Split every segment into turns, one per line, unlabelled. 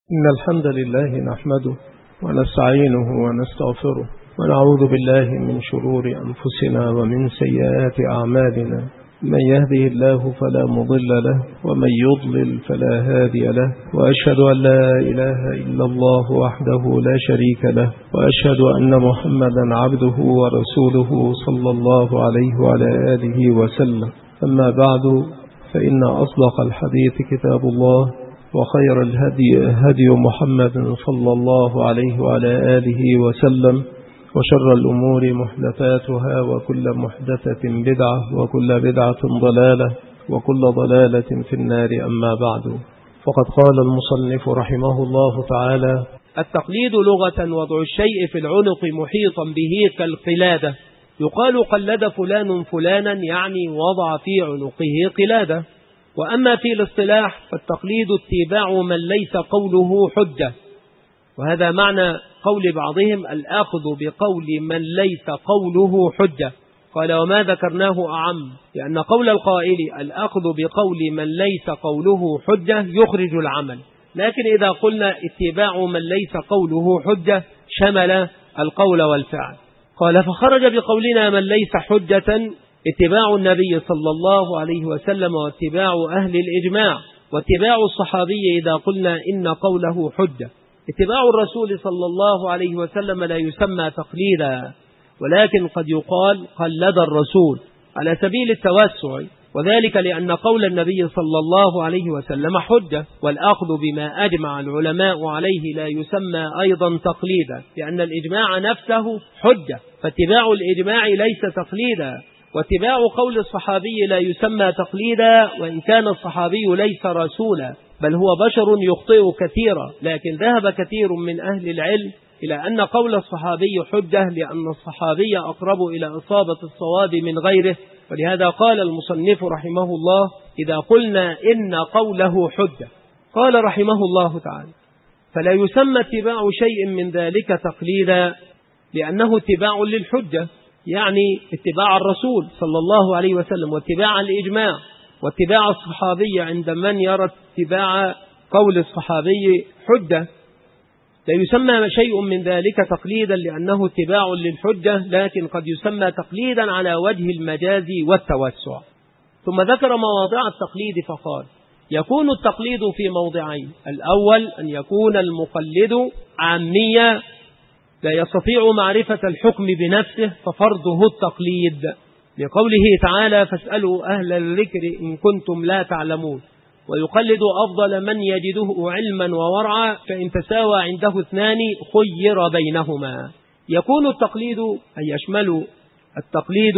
إن الحمد لله نحمده ونستعينه ونستغفره ونعوذ بالله من شرور أنفسنا ومن سيئات أعمالنا. من يهده الله فلا مضل له ومن يضلل فلا هادي له، وأشهد أن لا إله إلا الله وحده لا شريك له، وأشهد أن محمدا عبده ورسوله صلى الله عليه وعلى آله وسلم. أما بعد، فإن أصدق الحديث كتاب الله، وخير الهدي هدي محمد صلى الله عليه وعلى آله وسلم، وشر الأمور محدثاتها، وكل محدثة بدعة، وكل بدعة ضلالة، وكل ضلالة في النار. أما بعد، فقد قال المصنف رحمه الله تعالى:
التقليد لغة وضع الشيء في العنق محيطا به كالقلادة. يقال قلد فلان فلانا، يعني وضع في عنقه قلادة. وأما في الاصطلاح فالتقليد اتباع من ليس قوله حجة، وهذا معنى قول بعضهم الآخذ بقول من ليس قوله حجة. قال: وما ذكرناه أعم، لأن قول القائل الآخذ بقول من ليس قوله حجة يخرج العمل، لكن إذا قلنا اتباع من ليس قوله حجة شمل القول والفعل. قال: فخرج بقولنا من ليس حجة اتباع النبي صلى الله عليه وسلم، واتباع أهل الإجماع، واتباع الصحابي إذا قلنا إن قوله حجة. اتباع الرسول صلى الله عليه وسلم لا يسمى تقليدا، ولكن قد يقال قلد الرسول على سبيل التوسع، وذلك لأن قول النبي صلى الله عليه وسلم حجة، والأخذ بما أجمع العلماء عليه لا يسمى أيضا تقليدا، لأن الإجماع نفسه حجة، فاتباع الإجماع ليس تقليدا. واتباع قول الصحابي لا يسمى تقليدا، وإن كان الصحابي ليس رسولا، بل هو بشر يخطئ كثيرا، لكن ذهب كثير من أهل العلم إلى أن قول الصحابي حجة، لأن الصحابي أقرب إلى إصابة الصواب من غيره. ولهذا قال المصنف رحمه الله: إذا قلنا إن قوله حجة. قال رحمه الله تعالى: فلا يسمى اتباع شيء من ذلك تقليدا، لأنه اتباع للحجة، يعني اتباع الرسول صلى الله عليه وسلم، واتباع الإجماع، واتباع الصحابي عند من يرى اتباع قول الصحابي حجة. لا يسمى شيء من ذلك تقليدا لأنه اتباع للحجة، لكن قد يسمى تقليدا على وجه المجاز والتوسع. ثم ذكر مواضع التقليد فقال: يكون التقليد في موضعين: الأول أن يكون المقلد عاميا لا يستطيع معرفة الحكم بنفسه ففرضه التقليد، لقوله تعالى: فاسألوا أهل الذكر إن كنتم لا تعلمون. ويقلد أفضل من يجده علما وورعا، فإن تساوى عنده اثنان خير بينهما. يكون التقليد أن يشمل التقليد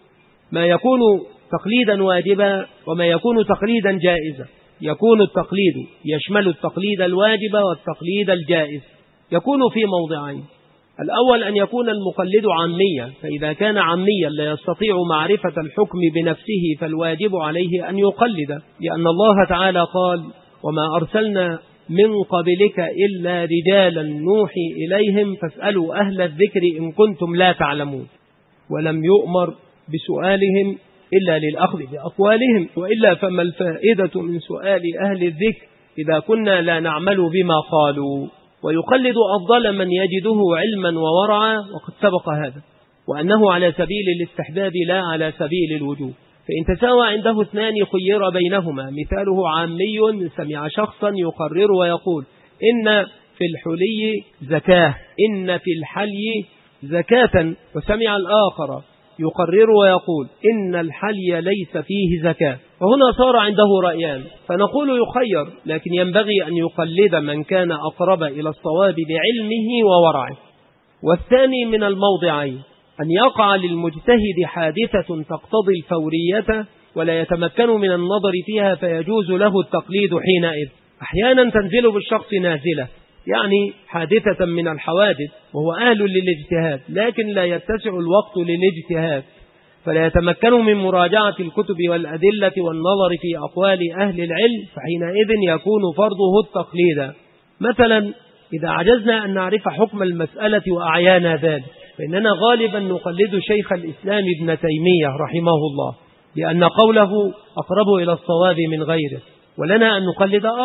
ما يكون تقليدا واجبا وما يكون تقليدا جائزا. يكون التقليد يشمل التقليد الواجب والتقليد الجائز. يكون في موضعين: الأول أن يكون المقلد عاميا، فإذا كان عاميا لا يستطيع معرفة الحكم بنفسه فالواجب عليه أن يقلد، لأن الله تعالى قال: وما أرسلنا من قبلك إلا رجالا نوحي إليهم فاسألوا أهل الذكر إن كنتم لا تعلمون. ولم يؤمر بسؤالهم إلا للأخذ بأقوالهم، وإلا فما الفائدة من سؤال أهل الذكر إذا كنا لا نعمل بما قالوا. ويقلد أفضل من يجده علما وورعا، وقد سبق هذا، وأنه على سبيل الاستحباب لا على سبيل الوجوب. فإن تساوى عنده اثنان خير بينهما. مثاله: عامي سمع شخصا يقرر ويقول: إن في الحلي زكاة، إن في الحلي زكاة، وسمع الآخر يقرر ويقول: إن الحلي ليس فيه زكاة. وهنا صار عنده رأيان، فنقول يخير، لكن ينبغي أن يقلد من كان أقرب إلى الصواب لعلمه وورعه. والثاني من الموضعين أن يقع للمجتهد حادثة تقتضي الفورية ولا يتمكن من النظر فيها، فيجوز له التقليد حينئذ. أحيانا تنزل بالشخص نازلة، يعني حادثة من الحوادث، وهو أهل للاجتهاد، لكن لا يتسع الوقت للاجتهاد، فلا يتمكن من مراجعة الكتب والأدلة والنظر في أقوال أهل العلم، فحينئذ يكون فرضه التقليد. مثلا إذا عجزنا أن نعرف حكم المسألة وأعيان ذلك، فإننا غالبا نقلد شيخ الإسلام ابن تيمية رحمه الله، لأن قوله أقرب إلى الصواب من غيره، ولنا أن نقلد آخر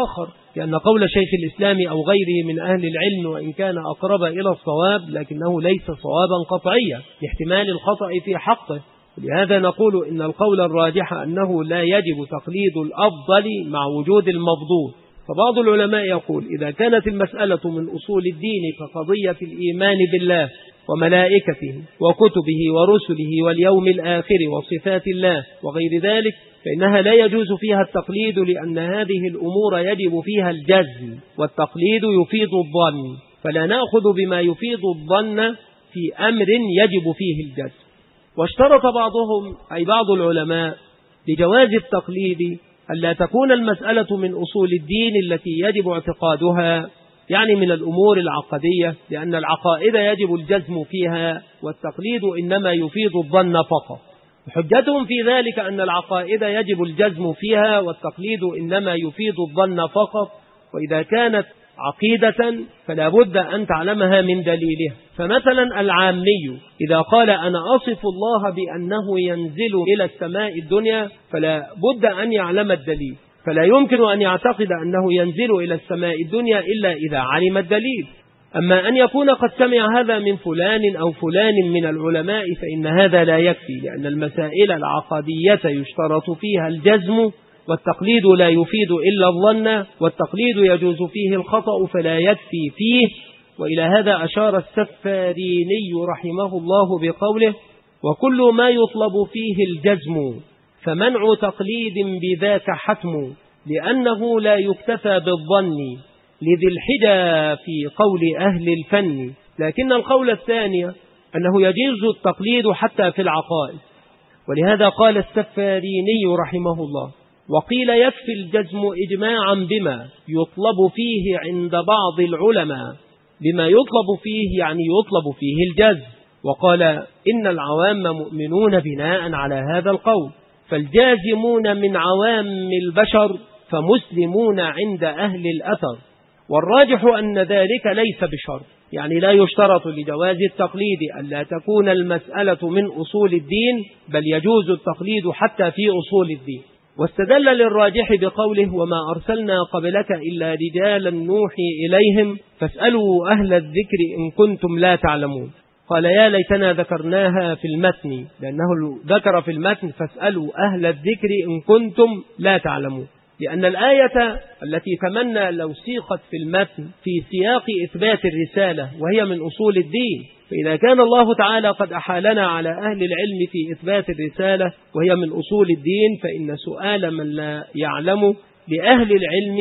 لأن قول شيخ الإسلام أو غيره من أهل العلم وإن كان أقرب إلى الصواب لكنه ليس صوابا قطعيا لاحتمال الخطأ في حقه. لهذا نقول إن القول الراجح أنه لا يجب تقليد الأفضل مع وجود المفضول. فبعض العلماء يقول إذا كانت المسألة من أصول الدين كقضية الإيمان بالله وملائكته وكتبه ورسله واليوم الآخر وصفات الله وغير ذلك فإنها لا يجوز فيها التقليد، لأن هذه الأمور يجب فيها الجزم، والتقليد يفيد الظن، فلا نأخذ بما يفيد الظن في أمر يجب فيه الجزم. واشترط بعضهم أي بعض العلماء لجواز التقليد ألا تكون المسألة من أصول الدين التي يجب اعتقادها، يعني من الأمور العقدية، لأن العقائد يجب الجزم فيها والتقليد إنما يفيد الظن فقط. حجتهم في ذلك أن العقائد يجب الجزم فيها والتقليد إنما يفيد الظن فقط، وإذا كانت عقيدة فلا بد أن تعلمها من دليلها. فمثلا العامي إذا قال أنا أصف الله بأنه ينزل إلى السماء الدنيا فلا بد أن يعلم الدليل، فلا يمكن أن يعتقد أنه ينزل إلى السماء الدنيا إلا إذا علم الدليل. أما أن يكون قد سمع هذا من فلان أو فلان من العلماء فإن هذا لا يكفي، لأن المسائل العقدية يشترط فيها الجزم، والتقليد لا يفيد إلا الظن، والتقليد يجوز فيه الخطأ فلا يكفي فيه. وإلى هذا أشار السفاريني رحمه الله بقوله: وكل ما يطلب فيه الجزم فمنع تقليد بذاك حتم، لأنه لا يكتفى بالظن لذي الحجى في قول أهل الفن. لكن القول الثاني أنه يجوز التقليد حتى في العقائد، ولهذا قال السفاريني رحمه الله: وقيل يكفي الجزم إجماعا بما يطلب فيه عند بعض العلماء، بما يطلب فيه يعني يطلب فيه الجزم. وقال: إن العوام مؤمنون بناء على هذا القول، فالجازمون من عوام البشر فمسلمون عند أهل الأثر، والراجح أن ذلك ليس بشرط، يعني لا يشترط لجواز التقليد ألا تكون المسألة من أصول الدين، بل يجوز التقليد حتى في أصول الدين. واستدل للراجح بقوله: وما أرسلنا قبلك إلا رجالا نوحي إليهم فاسألوا أهل الذكر إن كنتم لا تعلمون. قال: يا ليتنا ذكرناها في المتن، لأنه ذكر في المتن فاسألوا أهل الذكر إن كنتم لا تعلمون، لأن الآية التي تمنى لو سيقت في المتن في سياق إثبات الرسالة وهي من أصول الدين، فإذا كان الله تعالى قد أحالنا على أهل العلم في إثبات الرسالة وهي من أصول الدين، فإن سؤال من لا يعلم لأهل العلم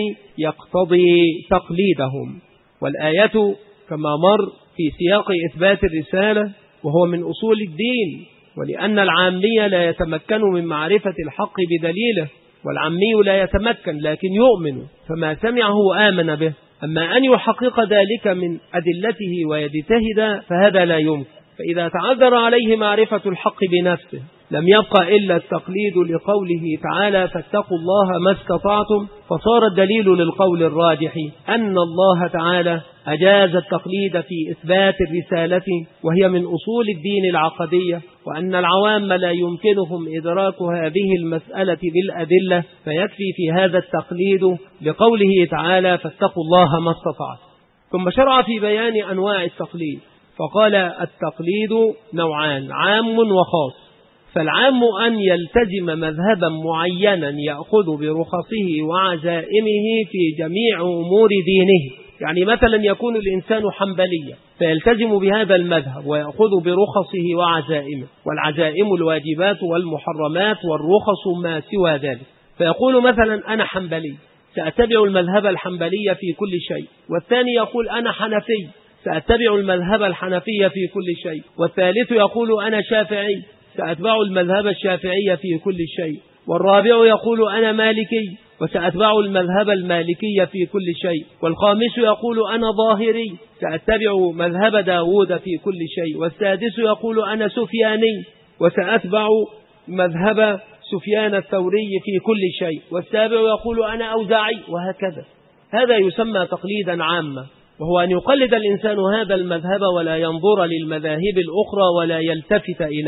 يقتضي تقليدهم. والآية كما مر في سياق إثبات الرسالة وهو من أصول الدين، ولأن العامي لا يتمكن من معرفة الحق بدليله، والعمي لا يتمكن لكن يؤمن، فما سمعه آمن به. أما أن يحقق ذلك من أدلته ويجتهد فهذا لا يمكن. فإذا تعذر عليه معرفة الحق بنفسه لم يبقى إلا التقليد لقوله تعالى: فاتقوا الله ما استطعتم، فصار الدليل للقول الراجح أن الله تعالى أجاز التقليد في إثبات الرسالة وهي من أصول الدين العقدية، وأن العوام لا يمكنهم إدراك هذه المسألة بالأدلة، فيكفي في هذا التقليد لقوله تعالى: فاتقوا الله ما استطعتم. ثم شرع في بيان أنواع التقليد فقال: التقليد نوعان: عام وخاص. فالعام أن يلتزم مذهبا معينا يأخذ برخصه وعزائمه في جميع أمور دينه، يعني مثلا يكون الإنسان حنبليا فيلتزم بهذا المذهب ويأخذ برخصه وعزائمه، والعزائم الواجبات والمحرمات، والرخص ما سوى ذلك. فيقول مثلا: أنا حنبلي سأتبع المذهب الحنبلي في كل شيء، والثاني يقول: أنا حنفي سأتبع المذهب الحنفي في كل شيء، والثالث يقول: أنا شافعي سأتبع المذهب الشافعي في كل شيء، والرابع يقول: أنا مالكي وسأتبع المذهب المالكي في كل شيء، والخامس يقول: أنا ظاهري سأتبع مذهب داود في كل شيء، والسادس يقول: أنا سفياني وسأتبع مذهب سفيان الثوري في كل شيء، والسابع يقول: أنا أوزاعي، وهكذا. هذا يسمى تقليدا عاما، وهو أن يقلد الإنسان هذا المذهب ولا ينظر للمذاهب الأخرى ولا يلتفت إليه.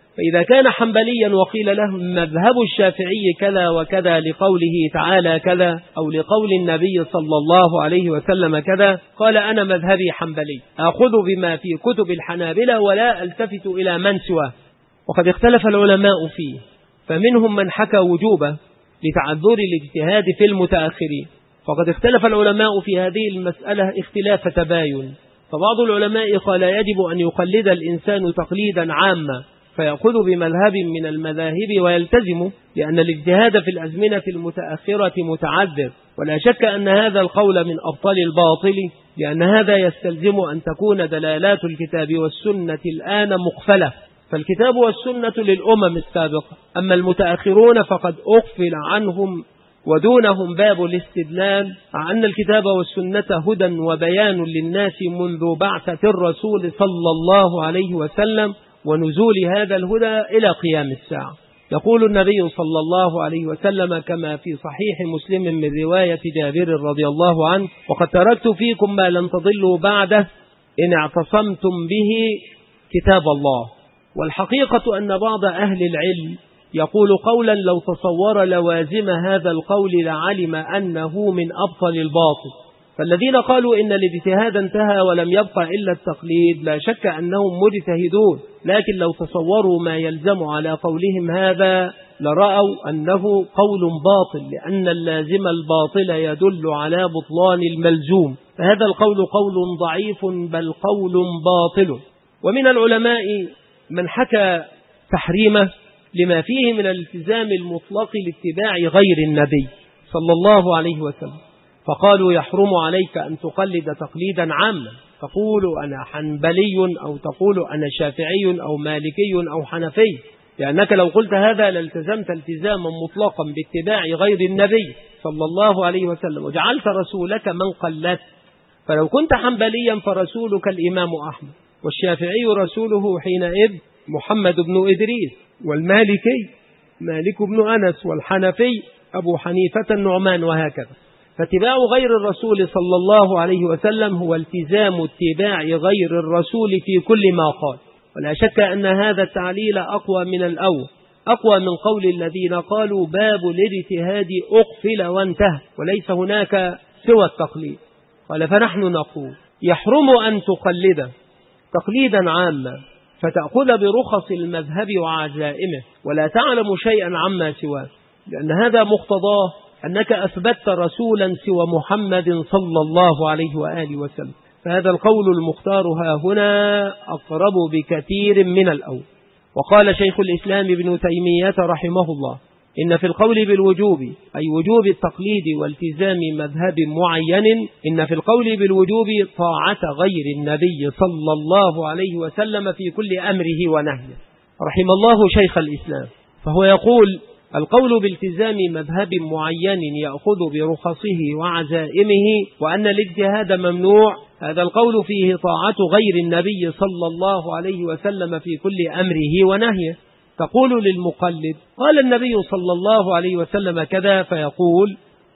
فإذا كان حنبليا وقيل له مذهب الشافعي كذا وكذا لقوله تعالى كذا أو لقول النبي صلى الله عليه وسلم كذا، قال أنا مذهبي حنبلي، أخذ بما في كتب الحنابلة ولا ألتفت إلى من سواه. وقد اختلف العلماء فيه، فمنهم من حكى وجوبه لتعذر الاجتهاد في المتأخرين، فقد اختلف العلماء في هذه المسألة اختلاف تباين. فبعض العلماء قال يجب أن يقلد الإنسان تقليدا عاما فيأخذ بمذهب من المذاهب ويلتزم، لأن الاجتهاد في الأزمنة المتأخرة متعذر، ولا شك أن هذا القول من أبطال الباطل، لأن هذا يستلزم أن تكون دلالات الكتاب والسنة الآن مقفلة، فالكتاب والسنة للأمم السابقة، أما المتأخرون فقد أغفل عنهم ودونهم باب الاستدلال عن أن الكتاب والسنة هدى وبيان للناس منذ بعثة الرسول صلى الله عليه وسلم ونزول هذا الهدى إلى قيام الساعة. يقول النبي صلى الله عليه وسلم كما في صحيح مسلم من رواية جابر رضي الله عنه: وقد تركت فيكم ما لن تضلوا بعده إن اعتصمتم به كتاب الله. والحقيقة أن بعض أهل العلم يقول قولا لو تصور لوازم هذا القول لعلم أنه من أبطل الباطل، فالذين قالوا إن الاجتهاد انتهى ولم يبقى إلا التقليد لا شك أنهم مجتهدون، لكن لو تصوروا ما يلزم على قولهم هذا لرأوا أنه قول باطل، لأن اللازم الباطل يدل على بطلان الملزوم، فهذا القول قول ضعيف بل قول باطل. ومن العلماء من حكى تحريمه لما فيه من الالتزام المطلق لاتباع غير النبي صلى الله عليه وسلم، فقالوا يحرم عليك أن تقلد تقليدا عاما، تقول أنا حنبلي أو تقول أنا شافعي أو مالكي أو حنفي، لأنك لو قلت هذا لالتزمت التزاما مطلقا باتباع غير النبي صلى الله عليه وسلم وجعلت رسولك من قلدت، فلو كنت حنبليا فرسولك الإمام أحمد، والشافعي رسوله حينئذ محمد بن إدريس، والمالكي مالك بن أنس، والحنفي أبو حنيفة النعمان، وهكذا. فاتباع غير الرسول صلى الله عليه وسلم هو التزام اتباع غير الرسول في كل ما قال، ولا شك أن هذا التعليل أقوى من الأول، أقوى من قول الذين قالوا باب الاجتهاد أقفل وانتهى وليس هناك سوى التقليد. قال فنحن نقول يحرم أن تقلد تقليدا عاما فتأخذ برخص المذهب وعزائمه ولا تعلم شيئا عما سواه، لأن هذا مقتضاه أنك أثبتت رسولا سوى محمد صلى الله عليه وآله وسلم، فهذا القول المختار ها هنا أقرب بكثير من الأول. وقال شيخ الإسلام ابن تيمية رحمه الله: إن في القول بالوجوب أي وجوب التقليد والتزام مذهب معين، إن في القول بالوجوب طاعة غير النبي صلى الله عليه وسلم في كل أمره ونهيه. رحم الله شيخ الإسلام، فهو يقول القول بالتزام مذهب معين يأخذ برخصه وعزائمه وأن الاجتهاد ممنوع، هذا القول فيه طاعة غير النبي صلى الله عليه وسلم في كل أمره ونهيه. تقول للمقلد قال النبي صلى الله عليه وسلم كذا، فيقول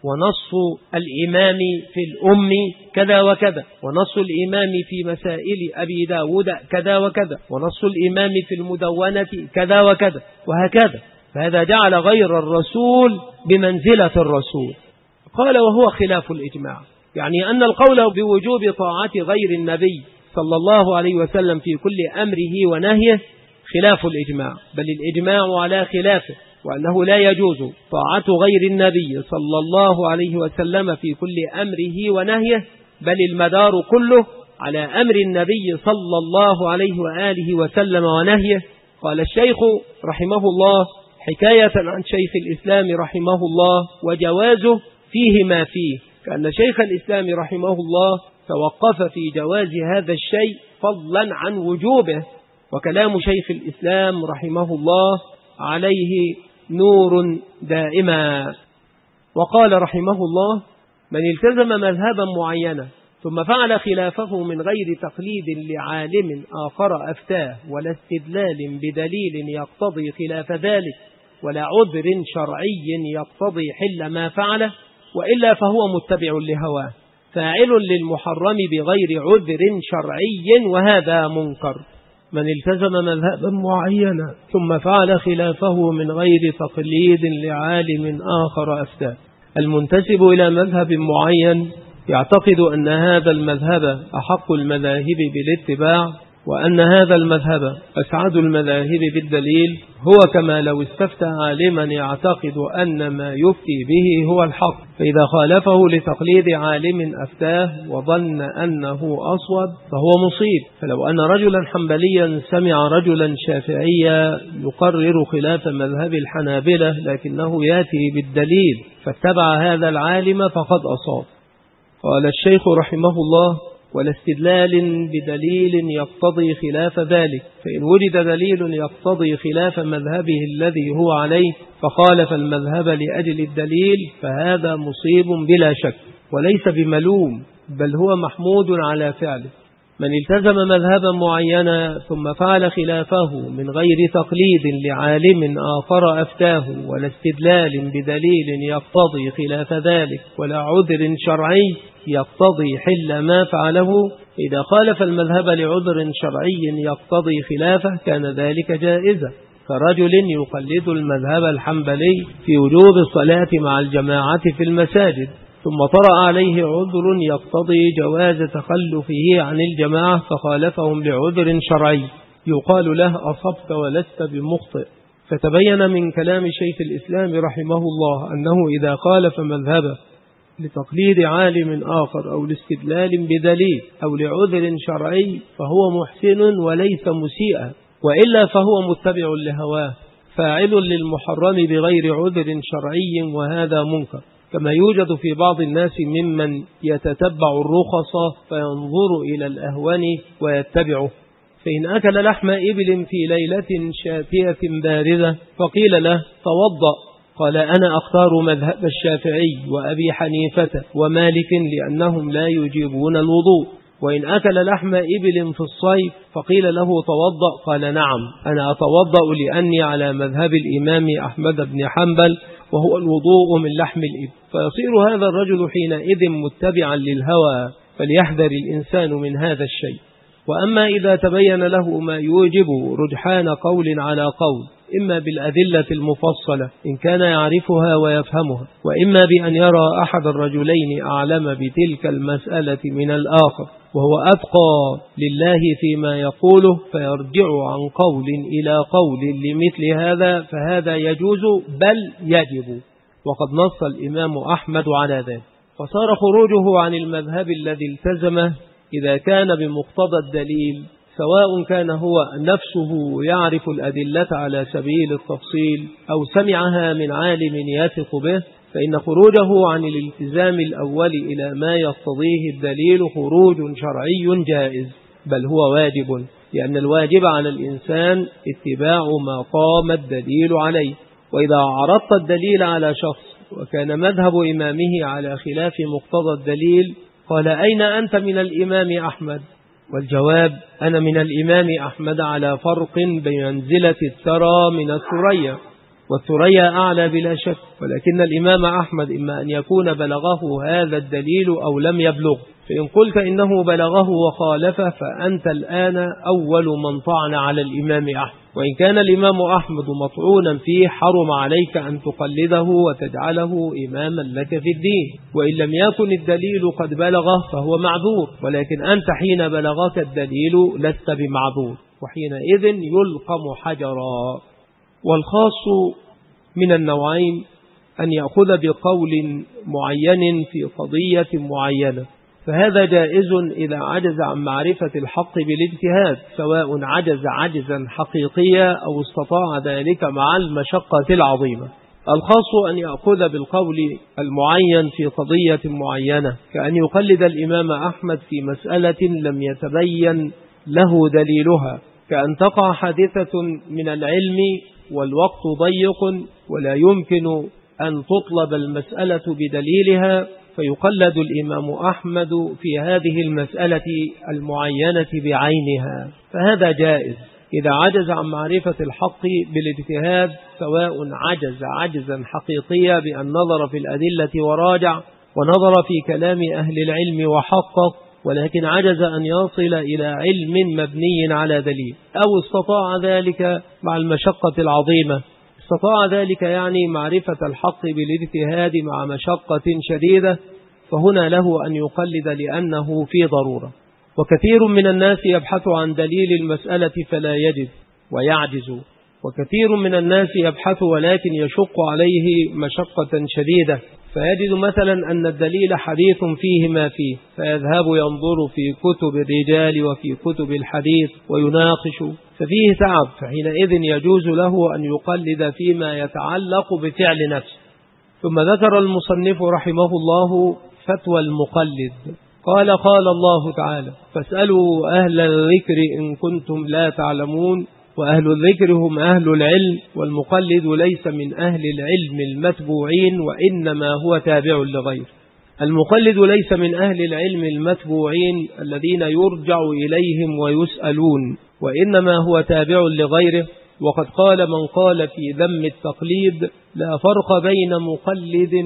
ونص الإمام في الأم كذا وكذا، ونص الإمام في مسائل أبي داود كذا وكذا، ونص الإمام في المدونة كذا وكذا، وهكذا. فهذا جعل غير الرسول بمنزلة الرسول. قال وهو خلاف الإجماع، يعني أن القول بوجوب طاعة غير النبي صلى الله عليه وسلم في كل أمره ونهيه خلاف الإجماع، بل الإجماع على خلافه، وأنه لا يجوز طاعة غير النبي صلى الله عليه وسلم في كل أمره ونهيه، بل المدار كله على أمر النبي صلى الله عليه وآله وسلم ونهيه. قال الشيخ رحمه الله حكاية عن شيخ الإسلام رحمه الله وجوازه فيه ما فيه، كأن شيخ الإسلام رحمه الله توقف في جواز هذا الشيء فضلا عن وجوبه، وكلام شيخ الإسلام رحمه الله عليه نور دائما. وقال رحمه الله من التزم مذهبا معينا ثم فعل خلافه من غير تقليد لعالم آخر أفتاه ولا استدلال بدليل يقتضي خلاف ذلك ولا عذر شرعي يقتضي حل ما فعله، وإلا فهو متبع لهواه فاعل للمحرم بغير عذر شرعي، وهذا منكر. من التزم مذهبا معينا ثم فعل خلافه من غير تقليد لعالم آخر أفتاه. المنتسب إلى مذهب معين يعتقد أن هذا المذهب أحق المذاهب بالاتباع، وأن هذا المذهب أسعد المذاهب بالدليل، هو كما لو استفتى عالما يعتقد أن ما يفتي به هو الحق، فإذا خالفه لتقليد عالم أفتاه وظن أنه أصوب فهو مصيب. فلو أن رجلا حنبليا سمع رجلا شافعيا يقرر خلاف مذهب الحنابلة لكنه يأتي بالدليل فاتبع هذا العالم فقد أصاب. قال الشيخ رحمه الله: ولا استدلال بدليل يقتضي خلاف ذلك، فإن وجد دليل يقتضي خلاف مذهبه الذي هو عليه فخالف المذهب لأجل الدليل فهذا مصيب بلا شك وليس بملوم، بل هو محمود على فعله. من التزم مذهبا معينا ثم فعل خلافه من غير تقليد لعالم آخر أفتاه ولا استدلال بدليل يقتضي خلاف ذلك ولا عذر شرعي يقتضي حل ما فعله، إذا خالف المذهب لعذر شرعي يقتضي خلافه كان ذلك جائزا، كرجل يقلد المذهب الحنبلي في وجوب الصلاة مع الجماعة في المساجد ثم طرأ عليه عذر يقتضي جواز تخلفه عن الجماعة فخالفهم لعذر شرعي، يقال له أصبت ولست بمخطئ. فتبين من كلام شيخ الإسلام رحمه الله أنه إذا خالف مذهبه لتقليد عالم آخر أو لاستدلال بدليل أو لعذر شرعي فهو محسن وليس مسيئا، وإلا فهو متبع لهواه فاعل للمحرم بغير عذر شرعي، وهذا منكر، كما يوجد في بعض الناس ممن يتتبع الرخص فينظر إلى الأهون ويتبعه. فإن أكل لحم إبل في ليلة شاتية باردة فقيل له توضأ، قال أنا أختار مذهب الشافعي وأبي حنيفة ومالك لأنهم لا يجيبون الوضوء. وإن أكل لحم إبل في الصيف فقيل له توضأ، قال نعم أنا أتوضأ لأني على مذهب الإمام أحمد بن حنبل وهو الوضوء من لحم الإبل. فيصير هذا الرجل حينئذ متبعا للهوى، فليحذر الإنسان من هذا الشيء. وأما إذا تبين له ما يوجب رجحان قول على قول، إما بالأدلة المفصلة إن كان يعرفها ويفهمها، وإما بأن يرى أحد الرجلين أعلم بتلك المسألة من الآخر وهو أتقى لله فيما يقوله فيرجع عن قول إلى قول لمثل هذا، فهذا يجوز بل يجب، وقد نص الإمام أحمد على ذلك. فصار خروجه عن المذهب الذي التزمه إذا كان بمقتضى الدليل، سواء كان هو نفسه يعرف الأدلة على سبيل التفصيل أو سمعها من عالم يثق به، فإن خروجه عن الالتزام الأول إلى ما يقتضيه الدليل خروج شرعي جائز، بل هو واجب، لأن الواجب على الإنسان اتباع ما قام الدليل عليه. وإذا عرضت الدليل على شخص وكان مذهب إمامه على خلاف مقتضى الدليل قال أين أنت من الإمام أحمد؟ والجواب أنا من الإمام أحمد على فرق بمنزلة الثرى من الثريا، والثريا أعلى بلا شك، ولكن الإمام أحمد إما أن يكون بلغه هذا الدليل أو لم يبلغ، فإن قلت إنه بلغه وخالفه فأنت الآن أول من طعن على الإمام أحمد، وإن كان الإمام أحمد مطعونا فيه حرم عليك أن تقلده وتجعله إماما لك في الدين، وإن لم يكن الدليل قد بلغه فهو معذور، ولكن أنت حين بلغك الدليل لست بمعذور، وحينئذ يلقم حجرا. والخاص من النوعين أن يأخذ بقول معين في قضية معينة، فهذا جائز إذا عجز عن معرفة الحق بالاجتهاد، سواء عجز عجزا حقيقيا أو استطاع ذلك مع المشقة العظيمة. الخاص أن يأخذ بالقول المعين في قضية معينة، كأن يقلد الإمام أحمد في مسألة لم يتبين له دليلها، كأن تقع حادثة من العلم والوقت ضيق ولا يمكن أن تطلب المسألة بدليلها، فيقلد الإمام أحمد في هذه المسألة المعينة بعينها، فهذا جائز إذا عجز عن معرفة الحق بالاجتهاد، سواء عجز عجزا حقيقيا بأن نظر في الأدلة وراجع ونظر في كلام أهل العلم وحقق، ولكن عجز أن يصل إلى علم مبني على دليل، أو استطاع ذلك مع المشقة العظيمة. استطاع ذلك يعني معرفة الحق بالاجتهاد مع مشقة شديدة، فهنا له أن يقلد لأنه في ضرورة. وكثير من الناس يبحث عن دليل المسألة فلا يجد ويعجز، وكثير من الناس يبحث ولكن يشق عليه مشقة شديدة، فيجد مثلا أن الدليل حديث فيه ما فيه، فيذهب ينظر في كتب الرجال وفي كتب الحديث ويناقش، ففيه تعب، فحينئذ يجوز له أن يقلد فيما يتعلق بفعل نفسه. ثم ذكر المصنف رحمه الله فتوى المقلد، قال الله تعالى: فاسألوا أهل الذكر إن كنتم لا تعلمون، وأهل الذكر هم أهل العلم، والمقلد ليس من أهل العلم المتبوعين وإنما هو تابع لغيره. المقلد ليس من أهل العلم المتبوعين الذين يرجع إليهم ويسألون، وإنما هو تابع لغيره. وقد قال من قال في ذم التقليد: لا فرق بين مقلد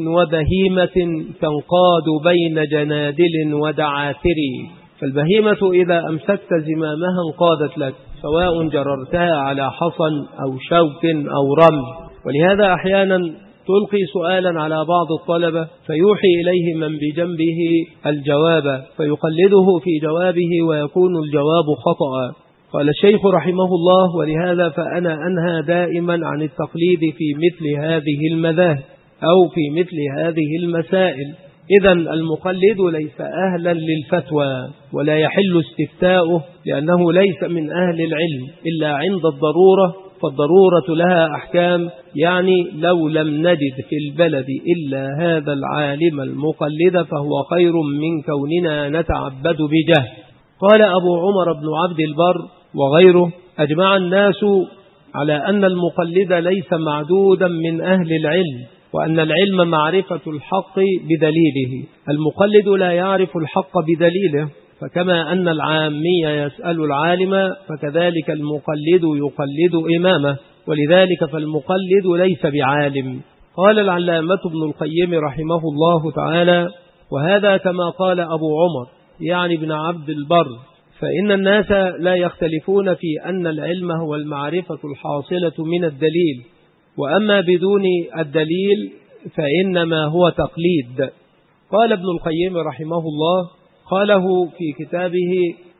وبهيمة تنقاد بين جنادل ودعاتر. فالبهيمة إذا أمسكت زمامها انقادت لك، سواء جررتها على حصن أو شوك أو رمل. ولهذا أحيانا تلقي سؤالا على بعض الطلبة فيوحي إليه من بجنبه الجواب فيقلده في جوابه ويكون الجواب خطأ. قال الشيخ رحمه الله: ولهذا فأنا أنهى دائما عن التقليد في مثل هذه المذاهب أو في مثل هذه المسائل. إذن المقلد ليس أهلا للفتوى ولا يحل استفتاؤه، لأنه ليس من أهل العلم إلا عند الضرورة، فالضرورة لها أحكام. يعني لو لم نجد في البلد إلا هذا العالم المقلد فهو خير من كوننا نتعبد بجهل. قال أبو عمر بن عبد البر وغيره: أجمع الناس على أن المقلد ليس معدودا من أهل العلم، وأن العلم معرفة الحق بدليله. المقلد لا يعرف الحق بدليله، فكما أن العامي يسأل العالم فكذلك المقلد يقلد إمامه، ولذلك فالمقلد ليس بعالم. قال العلامة ابن القيم رحمه الله تعالى: وهذا كما قال أبو عمر يعني ابن عبد البر، فإن الناس لا يختلفون في أن العلم هو المعرفة الحاصلة من الدليل، وأما بدون الدليل فإنما هو تقليد. قال ابن القيم رحمه الله، قاله في كتابه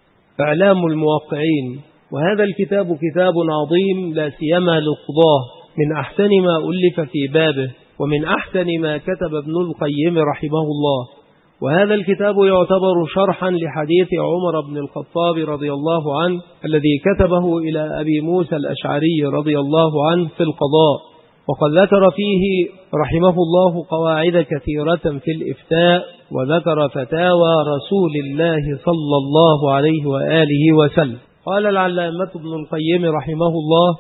إعلام الموقعين، وهذا الكتاب كتاب عظيم لا سيما للقضاة، من أحسن ما ألف في بابه ومن أحسن ما كتب ابن القيم رحمه الله. وهذا الكتاب يعتبر شرحا لحديث عمر بن الخطاب رضي الله عنه الذي كتبه إلى أبي موسى الأشعري رضي الله عنه في القضاء، وقد ذكر فيه رحمه الله قواعد كثيرة في الإفتاء، وذكر فتاوى رسول الله صلى الله عليه وآله وسلم. قال العلامة ابن القيم رحمه الله: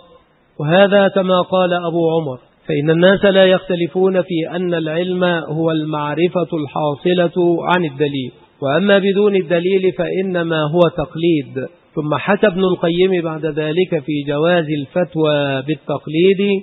وهذا كما قال أبو عمر، فإن الناس لا يختلفون في أن العلم هو المعرفة الحاصلة عن الدليل، وأما بدون الدليل فإنما هو تقليد. ثم حكى ابن القيم بعد ذلك في جواز الفتوى بالتقليد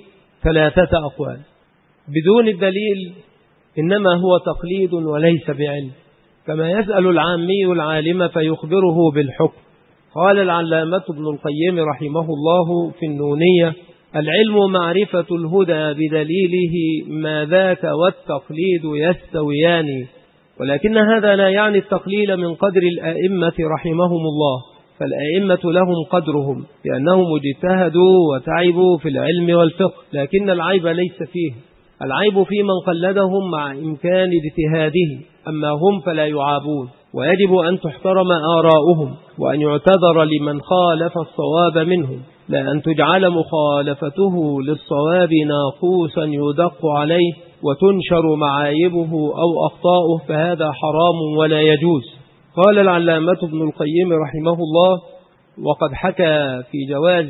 3 أقوال. بدون الدليل إنما هو تقليد وليس بعلم، كما يسأل العامي العالم فيخبره بالحكم. قال العلامة ابن القيم رحمه الله في النونية: العلم معرفة الهدى بدليله ما ذاك والتقليد يستويان، ولكن هذا لا يعني التقليل من قدر الأئمة رحمهم الله، فالأئمة لهم قدرهم لأنهم اجتهدوا وتعبوا في العلم والفقه، لكن العيب ليس فيه، العيب في من قلدهم مع إمكان اجتهاده، أما هم فلا يعابون، ويجب أن تحترم آراؤهم وأن يعتذر لمن خالف الصواب منهم، لا أن تجعل مخالفته للصواب ناقوسا يدق عليه وتنشر معايبه أو أخطاؤه، فهذا حرام ولا يجوز. قال العلامة ابن القيم رحمه الله: وقد حكى في جواز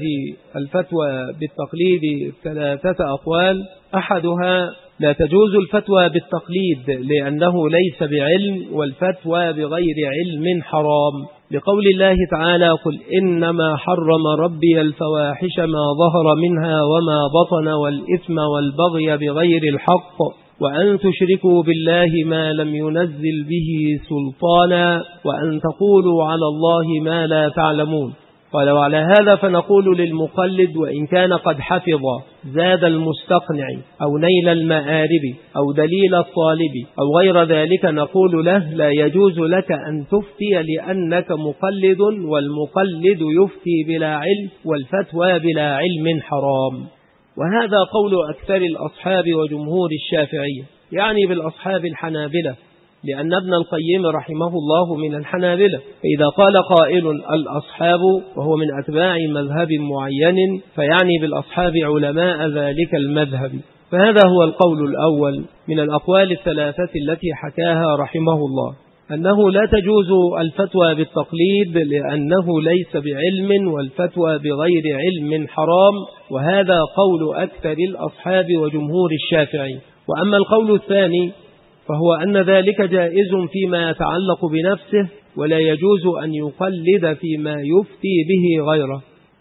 الفتوى بالتقليد 3 أقوال. أحدها: لا تجوز الفتوى بالتقليد لأنه ليس بعلم، والفتوى بغير علم حرام، لقول الله تعالى: قل إنما حرم ربي الفواحش ما ظهر منها وما بطن والإثم والبغي بغير الحق وأن تشركوا بالله ما لم ينزل به سلطانا وأن تقولوا على الله ما لا تعلمون. قال وعلى هذا فنقول للمقلد وإن كان قد حفظ زاد المستقنع أو نيل المآرب أو دليل الطالب أو غير ذلك نقول له لا يجوز لك أن تفتي لأنك مقلد، والمقلد يفتي بلا علم والفتوى بلا علم حرام. وهذا قول أكثر الأصحاب وجمهور الشافعية، يعني بالأصحاب الحنابلة، لأن ابن القيم رحمه الله من الحنابلة. فإذا قال قائل الأصحاب وهو من أتباع مذهب معين فيعني بالأصحاب علماء ذلك المذهب. فهذا هو القول الأول من الأقوال الثلاثة التي حكاها رحمه الله، أنه لا تجوز الفتوى بالتقليد لأنه ليس بعلم، والفتوى بغير علم حرام، وهذا قول أكثر الأصحاب وجمهور الشافعي. وأما القول الثاني فهو أن ذلك جائز فيما يتعلق بنفسه، ولا يجوز أن يقلد فيما يفتي به غيره،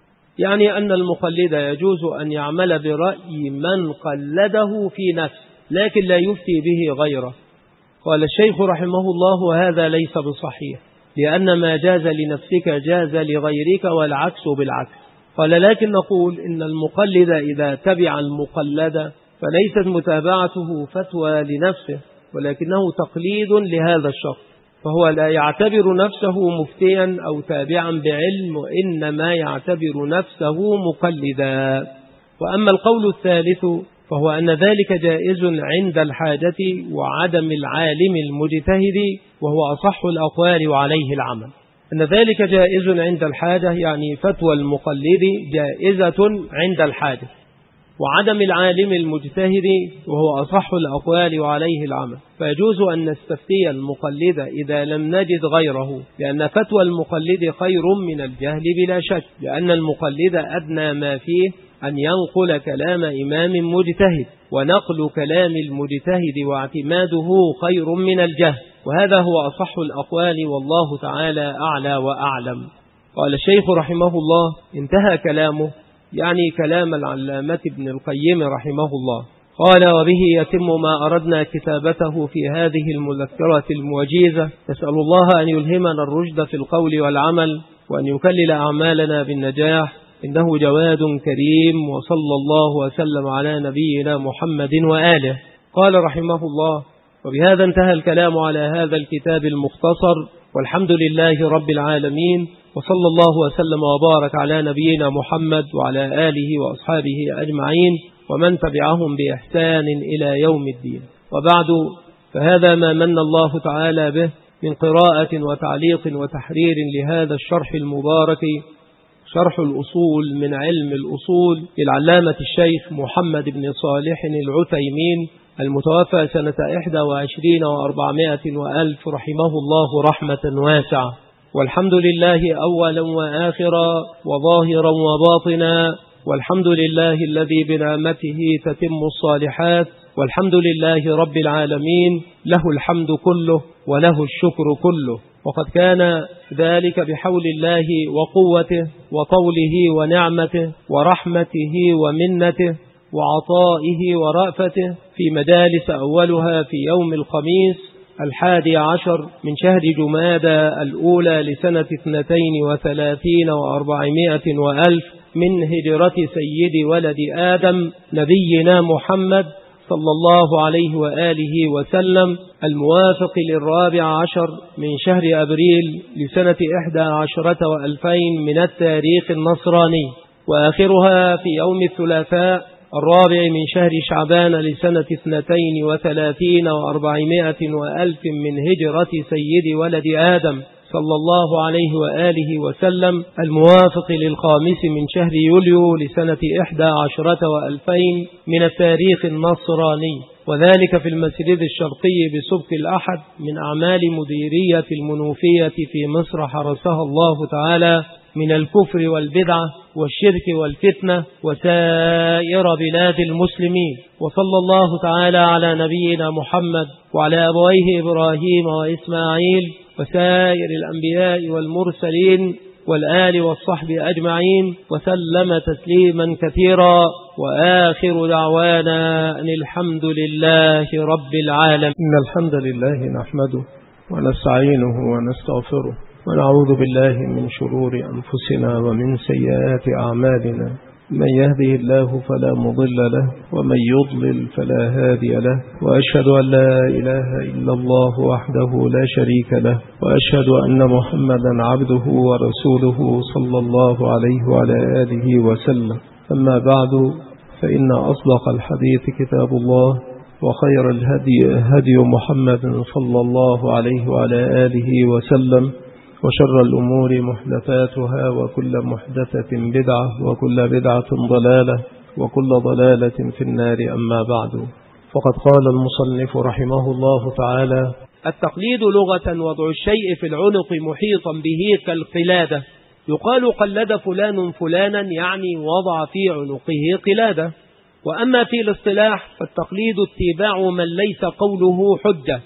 يعني أن المقلد يجوز أن يعمل برأي من قلده في نفسه لكن لا يفتي به غيره. قال الشيخ رحمه الله وهذا ليس بصحيح، لأن ما جاز لنفسك جاز لغيرك والعكس بالعكس. قال لكن نقول إن المقلد إذا تبع المقلد فليست متابعته فتوى لنفسه ولكنه تقليد لهذا الشخص، فهو لا يعتبر نفسه مفتيا أو تابعا بعلم، وإنما يعتبر نفسه مقلدا. وأما القول الثالث فهو أن ذلك جائز عند الحاجة وعدم العالم المجتهد، وهو أصح الأقوال وعليه العمل. أن ذلك جائز عند الحاجة يعني فتوى المقلد جائزة عند الحاجة، وعدم العالم المجتهد وهو أصح الأقوال وعليه العمل. فيجوز أن نستفتي المقلد إذا لم نجد غيره، لأن فتوى المقلد خير من الجهل بلا شك، لأن المقلد أدنى ما فيه أن ينقل كلام إمام مجتهد، ونقل كلام المجتهد واعتماده خير من الجهل، وهذا هو أصح الأقوال والله تعالى أعلى وأعلم. قال الشيخ رحمه الله انتهى كلامه، يعني كلام العلامة ابن القيم رحمه الله. قال وبه يتم ما أردنا كتابته في هذه المذكرة الموجيزة. نسأل الله أن يلهمنا الرشد في القول والعمل، وأن يكلل أعمالنا بالنجاح، إنه جواد كريم. وصلى الله وسلم على نبينا محمد وآله. قال رحمه الله وبهذا انتهى الكلام على هذا الكتاب المختصر، والحمد لله رب العالمين، وصلى الله وسلم وبارك على نبينا محمد وعلى آله وأصحابه أجمعين ومن تبعهم بإحسان إلى يوم الدين. وبعد، فهذا ما من الله تعالى به من قراءة وتعليق وتحرير لهذا الشرح المبارك، شرح الأصول من علم الأصول للعلامة الشيخ محمد بن صالح العثيمين المتوفى سنة 21 و400 وألف رحمه الله رحمة واسعة. والحمد لله أولا وآخرا وظاهرا وباطنا، والحمد لله الذي بنعمته تتم الصالحات، والحمد لله رب العالمين، له الحمد كله وله الشكر كله. وقد كان ذلك بحول الله وقوته وطوله ونعمته ورحمته ومنته وعطائه ورأفته في مجالس أولها في يوم الخميس 11 من شهر جمادى الأولى لسنة 32 و400 وألف من هجرة سيد ولد آدم نبينا محمد صلى الله عليه وآله وسلم، الموافق 14 من شهر أبريل لسنة 11 و2000 من التاريخ النصراني، وآخرها في يوم الثلاثاء 4 من شهر شعبان لسنة 32 و400 وألف من هجرة سيد ولد آدم صلى الله عليه وآله وسلم، الموافق 5 من شهر يوليو لسنة 11 و2000 من التاريخ النصراني، وذلك في المسجد الشرقي بسبك الأحد من أعمال مديرية المنوفية في مصر، حرسها الله تعالى من الكفر والبدعة والشرك والفتنة وسائر بلاد المسلمين. وصلى الله تعالى على نبينا محمد وعلى أبويه إبراهيم وإسماعيل وسائر الأنبياء والمرسلين والآل والصحب أجمعين وسلم تسليما كثيرا، وآخر دعوانا أن الحمد لله رب العالمين.
إن الحمد لله نحمده ونستعينه ونستغفره ونعوذ بالله من شرور أنفسنا ومن سيئات أعمالنا، من يهده الله فلا مضل له ومن يضلل فلا هادي له، وأشهد أن لا إله إلا الله وحده لا شريك له، وأشهد أن محمدا عبده ورسوله صلى الله عليه وعلى آله وسلم. أما بعد، فإن أصدق الحديث كتاب الله، وخير الهدي هدي محمد صلى الله عليه وعلى آله وسلم، وشر الأمور محدثاتها، وكل محدثة بدعة، وكل بدعة ضلالة، وكل ضلالة في النار. أما بعد، فقد قال المصنف رحمه الله تعالى:
التقليد لغة وضع الشيء في العنق محيطا به كالقلادة، يقال قلد فلان فلانا، يعني وضع في عنقه قلادة. وأما في الاصطلاح فالتقليد اتباع من ليس قوله حجة،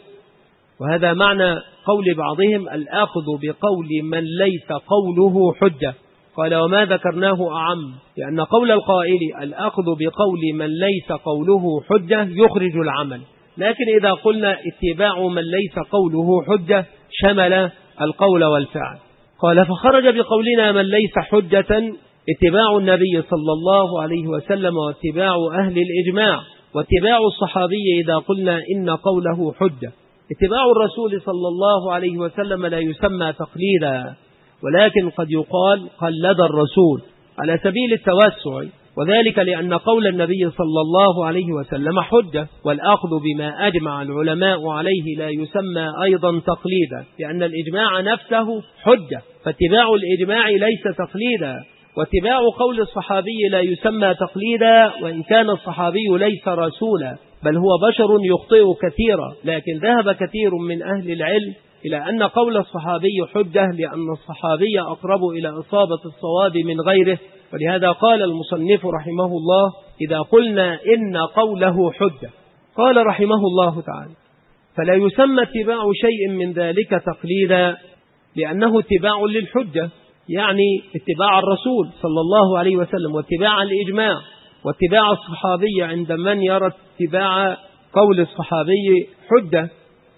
وهذا معنى قول بعضهم الأخذ بقول من ليس قوله حجة. قال: وما ذكرناه أعم، لأن قول القائل الأخذ بقول من ليس قوله حجة يخرج العمل، لكن إذا قلنا اتباع من ليس قوله حجة شمل القول والفعل. قال: فخرج بقولنا من ليس حجة اتباع النبي صلى الله عليه وسلم، واتباع أهل الإجماع، واتباع الصحابي إذا قلنا إن قوله حجة. اتباع الرسول صلى الله عليه وسلم لا يسمى تقليدا، ولكن قد يقال قلد الرسول على سبيل التوسع، وذلك لأن قول النبي صلى الله عليه وسلم حجة، والأخذ بما أجمع العلماء عليه لا يسمى أيضا تقليدا، لأن الإجماع نفسه حجة، فاتباع الإجماع ليس تقليدا. واتباع قول الصحابي لا يسمى تقليدا، وإن كان الصحابي ليس رسولا، بل هو بشر يخطئ كثيرا، لكن ذهب كثير من أهل العلم إلى أن قول الصحابي حجة، لأن الصحابي أقرب إلى إصابة الصواب من غيره. ولهذا قال المصنف رحمه الله: إذا قلنا إن قوله حجة. قال رحمه الله تعالى: فلا يسمى اتباع شيء من ذلك تقليدا، لأنه اتباع للحجة، يعني اتباع الرسول صلى الله عليه وسلم، واتباع الإجماع، واتباع الصحابي عند من يرى اتباع قول الصحابي حجة.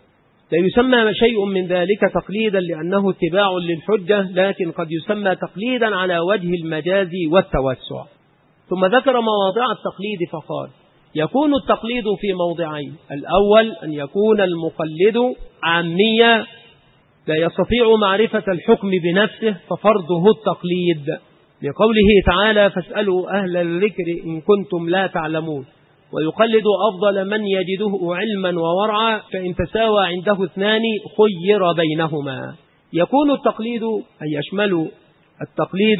لا يسمى شيء من ذلك تقليدا لأنه اتباع للحجة، لكن قد يسمى تقليدا على وجه المجاز والتوسع. ثم ذكر مواضع التقليد فقال: يكون التقليد في موضعين: الأول أن يكون المقلد عاميا لا يستطيع معرفة الحكم بنفسه ففرضه التقليد، لقوله تعالى: فاسألوا أهل الذكر إن كنتم لا تعلمون. ويقلد أفضل من يجده علما وورعا، فإن تساوى عنده اثنان خير بينهما. يكون التقليد أن يشمل التقليد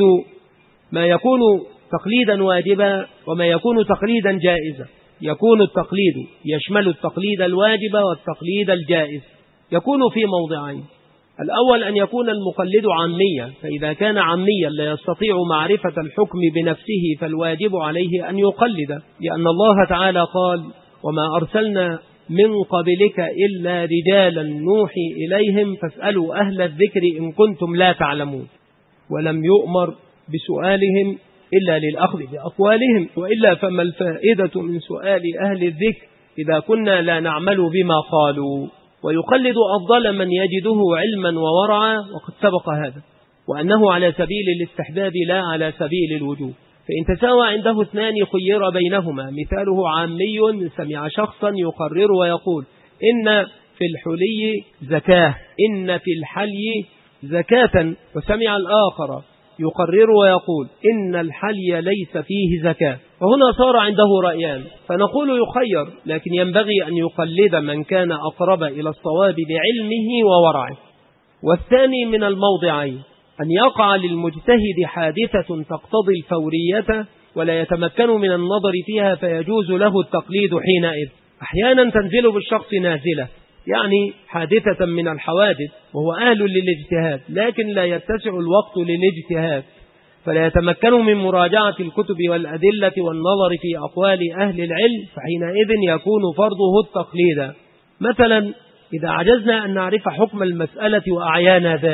ما يكون تقليدا واجبا وما يكون تقليدا جائزا. يكون التقليد يشمل التقليد الواجب والتقليد الجائز. يكون في موضعين: الأول أن يكون المقلد عاميا، فإذا كان عاميا لا يستطيع معرفة الحكم بنفسه فالواجب عليه أن يقلد، لأن الله تعالى قال: وما أرسلنا من قبلك إلا رجالا نوحي إليهم فاسألوا أهل الذكر إن كنتم لا تعلمون. ولم يؤمر بسؤالهم إلا للأخذ بأقوالهم، وإلا فما الفائدة من سؤال أهل الذكر إذا كنا لا نعمل بما قالوا. ويقلد أفضل من يجده علما وورعا، وقد سبق هذا، وأنه على سبيل الاستحباب لا على سبيل الوجوب. فإن تساوى عنده اثنان خير بينهما. مثاله عامي سمع شخصا يقرر ويقول: إن في الحلي زكاة، إن في الحلي زكاة، وسمع الآخر يقرر ويقول: إن الحلي ليس فيه زكاة. وهنا صار عنده رأيان، فنقول يخير، لكن ينبغي أن يقلد من كان أقرب إلى الصواب بعلمه وورعه. والثاني من الموضعين أن يقع للمجتهد حادثة تقتضي الفورية ولا يتمكن من النظر فيها، فيجوز له التقليد حينئذ. أحيانا تنزل بالشخص نازلة، يعني حادثة من الحوادث، وهو أهل للاجتهاد، لكن لا يتسع الوقت للاجتهاد، فلا يتمكن من مراجعة الكتب والأدلة والنظر في أقوال أهل العلم، فحينئذ يكون فرضه التقليد. مثلا إذا عجزنا أن نعرف حكم المسألة وأعيانا ذلك،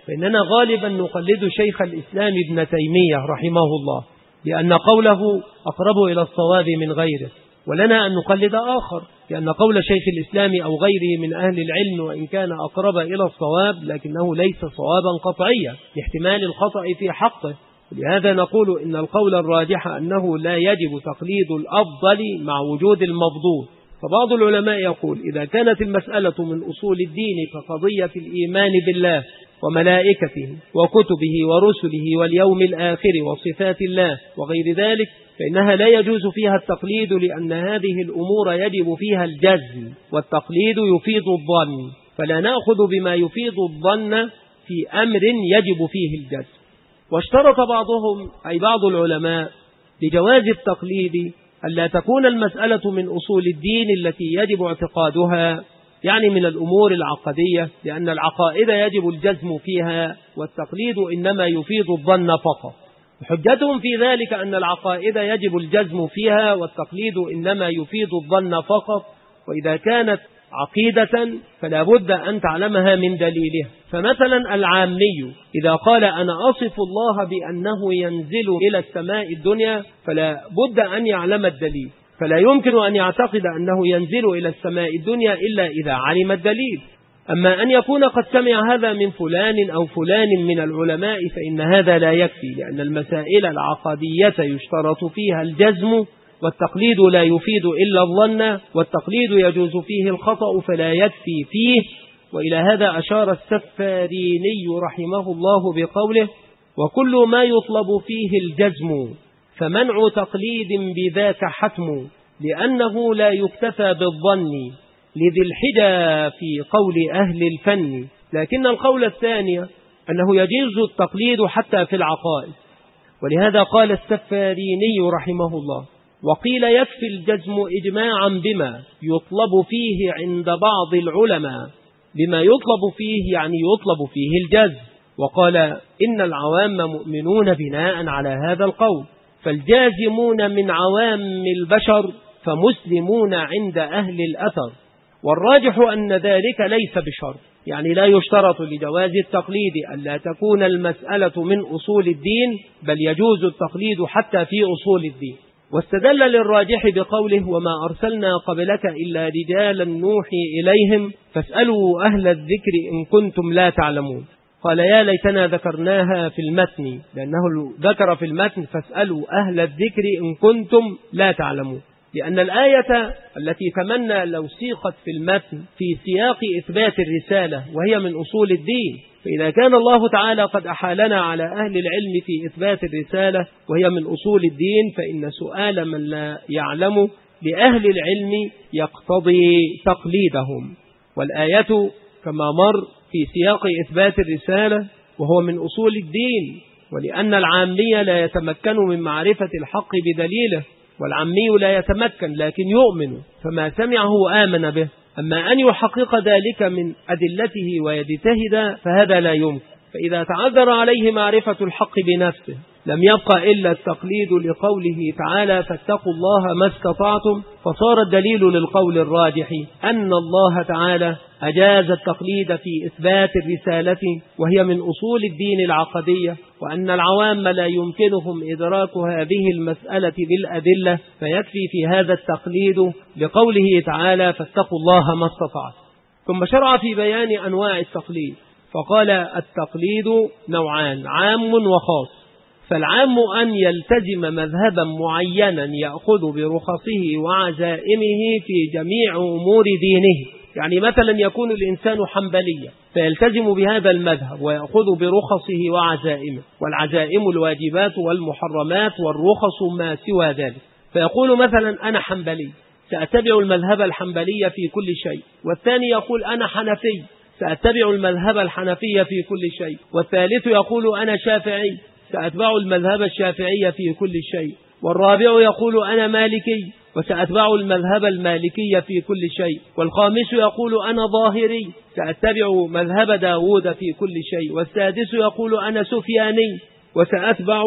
فإننا غالبا نقلد شيخ الإسلام ابن تيمية رحمه الله، لأن قوله أقرب إلى الصواب من غيره، ولنا أن نقلد آخر، لأن قول شيخ الإسلام أو غيره من أهل العلم وإن كان أقرب إلى الصواب لكنه ليس صوابا قطعيا لاحتمال الخطأ في حقه. لهذا نقول إن القول الراجح أنه لا يجب تقليد الأفضل مع وجود المفضول. فبعض العلماء يقول إذا كانت المسألة من أصول الدين كقضية الإيمان بالله وملائكته وكتبه ورسله واليوم الآخر وصفات الله وغير ذلك فإنها لا يجوز فيها التقليد، لأن هذه الأمور يجب فيها الجزم، والتقليد يفيد الظن، فلا نأخذ بما يفيد الظن في أمر يجب فيه الجزم. واشترط بعضهم أي بعض العلماء لجواز التقليد ألا تكون المسألة من أصول الدين التي يجب اعتقادها، يعني من الأمور العقدية، لأن العقائد يجب الجزم فيها والتقليد إنما يفيد الظن فقط. حجتهم في ذلك أن العقائد يجب الجزم فيها والتقليد إنما يفيد الظن فقط، وإذا كانت عقيدة فلا بد أن تعلمها من دليلها. فمثلا العامي إذا قال أنا أصف الله بأنه ينزل إلى السماء الدنيا فلا بد أن يعلم الدليل، فلا يمكن أن يعتقد أنه ينزل إلى السماء الدنيا إلا إذا علم الدليل. أما أن يكون قد سمع هذا من فلان أو فلان من العلماء فإن هذا لا يكفي، لأن المسائل العقدية يشترط فيها الجزم، والتقليد لا يفيد إلا الظن، والتقليد يجوز فيه الخطأ فلا يكفي فيه. وإلى هذا أشار السفاريني رحمه الله بقوله وكل ما يطلب فيه الجزم فمنع تقليد بذاك حتم، لأنه لا يكتفى بالظن لذي الحجى في قول أهل الفن. لكن القول الثاني أنه يجوز التقليد حتى في العقائد، ولهذا قال السفاريني رحمه الله وقيل يكفي الجزم إجماعا بما يطلب فيه عند بعض العلماء، بما يطلب فيه يعني يطلب فيه الجزم. وقال إن العوام مؤمنون بناء على هذا القول، فالجازمون من عوام البشر فمسلمون عند أهل الأثر، والراجح أن ذلك ليس بشرط، يعني لا يشترط لجواز التقليد ألا تكون المسألة من أصول الدين، بل يجوز التقليد حتى في أصول الدين. واستدل للراجح بقوله وما أرسلنا قبلك إلا رجالا نوحي إليهم فاسألوا أهل الذكر إن كنتم لا تعلمون. قال يا ليتنا ذكرناها في المتن، لأنه ذكر في المتن فاسألوا أهل الذكر إن كنتم لا تعلمون، لأن الآية التي تمنى لو سيقت في المتن في سياق إثبات الرسالة وهي من أصول الدين، فإذا كان الله تعالى قد أحالنا على أهل العلم في إثبات الرسالة وهي من أصول الدين، فإن سؤال من لا يعلم لأهل العلم يقتضي تقليدهم. والآية كما مر في سياق إثبات الرسالة وهو من أصول الدين، ولأن العامي لا يتمكن من معرفة الحق بدليله، والعمي لا يتمكن لكن يؤمن، فما سمعه آمن به. أما أن يحقق ذلك من أدلته ويجتهد فهذا لا يمكن، فإذا تعذر عليه معرفة الحق بنفسه لم يبقى إلا التقليد لقوله تعالى فاتقوا الله ما استطعتم، فصار الدليل للقول الراجح أن الله تعالى أجاز التقليد في إثبات الرسالة وهي من أصول الدين العقدية، وأن العوام لا يمكنهم إدراك هذه المسألة بالأدلة، فيكفي في هذا التقليد لقوله تعالى فاتقوا الله ما استطعتم. ثم شرع في بيان أنواع التقليد فقال التقليد نوعان عام وخاص. فالعام أن يلتزم مذهبا معينا يأخذ برخصه وعزائمه في جميع أمور دينه، يعني مثلا يكون الإنسان حنبليا فيلتزم بهذا المذهب ويأخذ برخصه وعزائمه، والعزائم الواجبات والمحرمات والرخص ما سوى ذلك، فيقول مثلا أنا حنبلي سأتبع المذهب الحنبلي في كل شيء، والثاني يقول أنا حنفي سأتبع المذهب الحنفي في كل شيء، والثالث يقول أنا شافعي سأتبع المذهب الشافعي في كل شيء، والرابع يقول أنا مالكي وسأتبع المذهب المالكي في كل شيء، والخامس يقول أنا ظاهري سأتبع مذهب داود في كل شيء، والسادس يقول أنا سفياني وسأتبع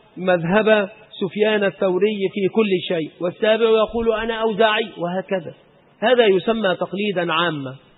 مذهب سفيان الثوري في كل شيء، والسابع يقول أنا أوزاعي، وهكذا. هذا يسمى تقليدا عاما.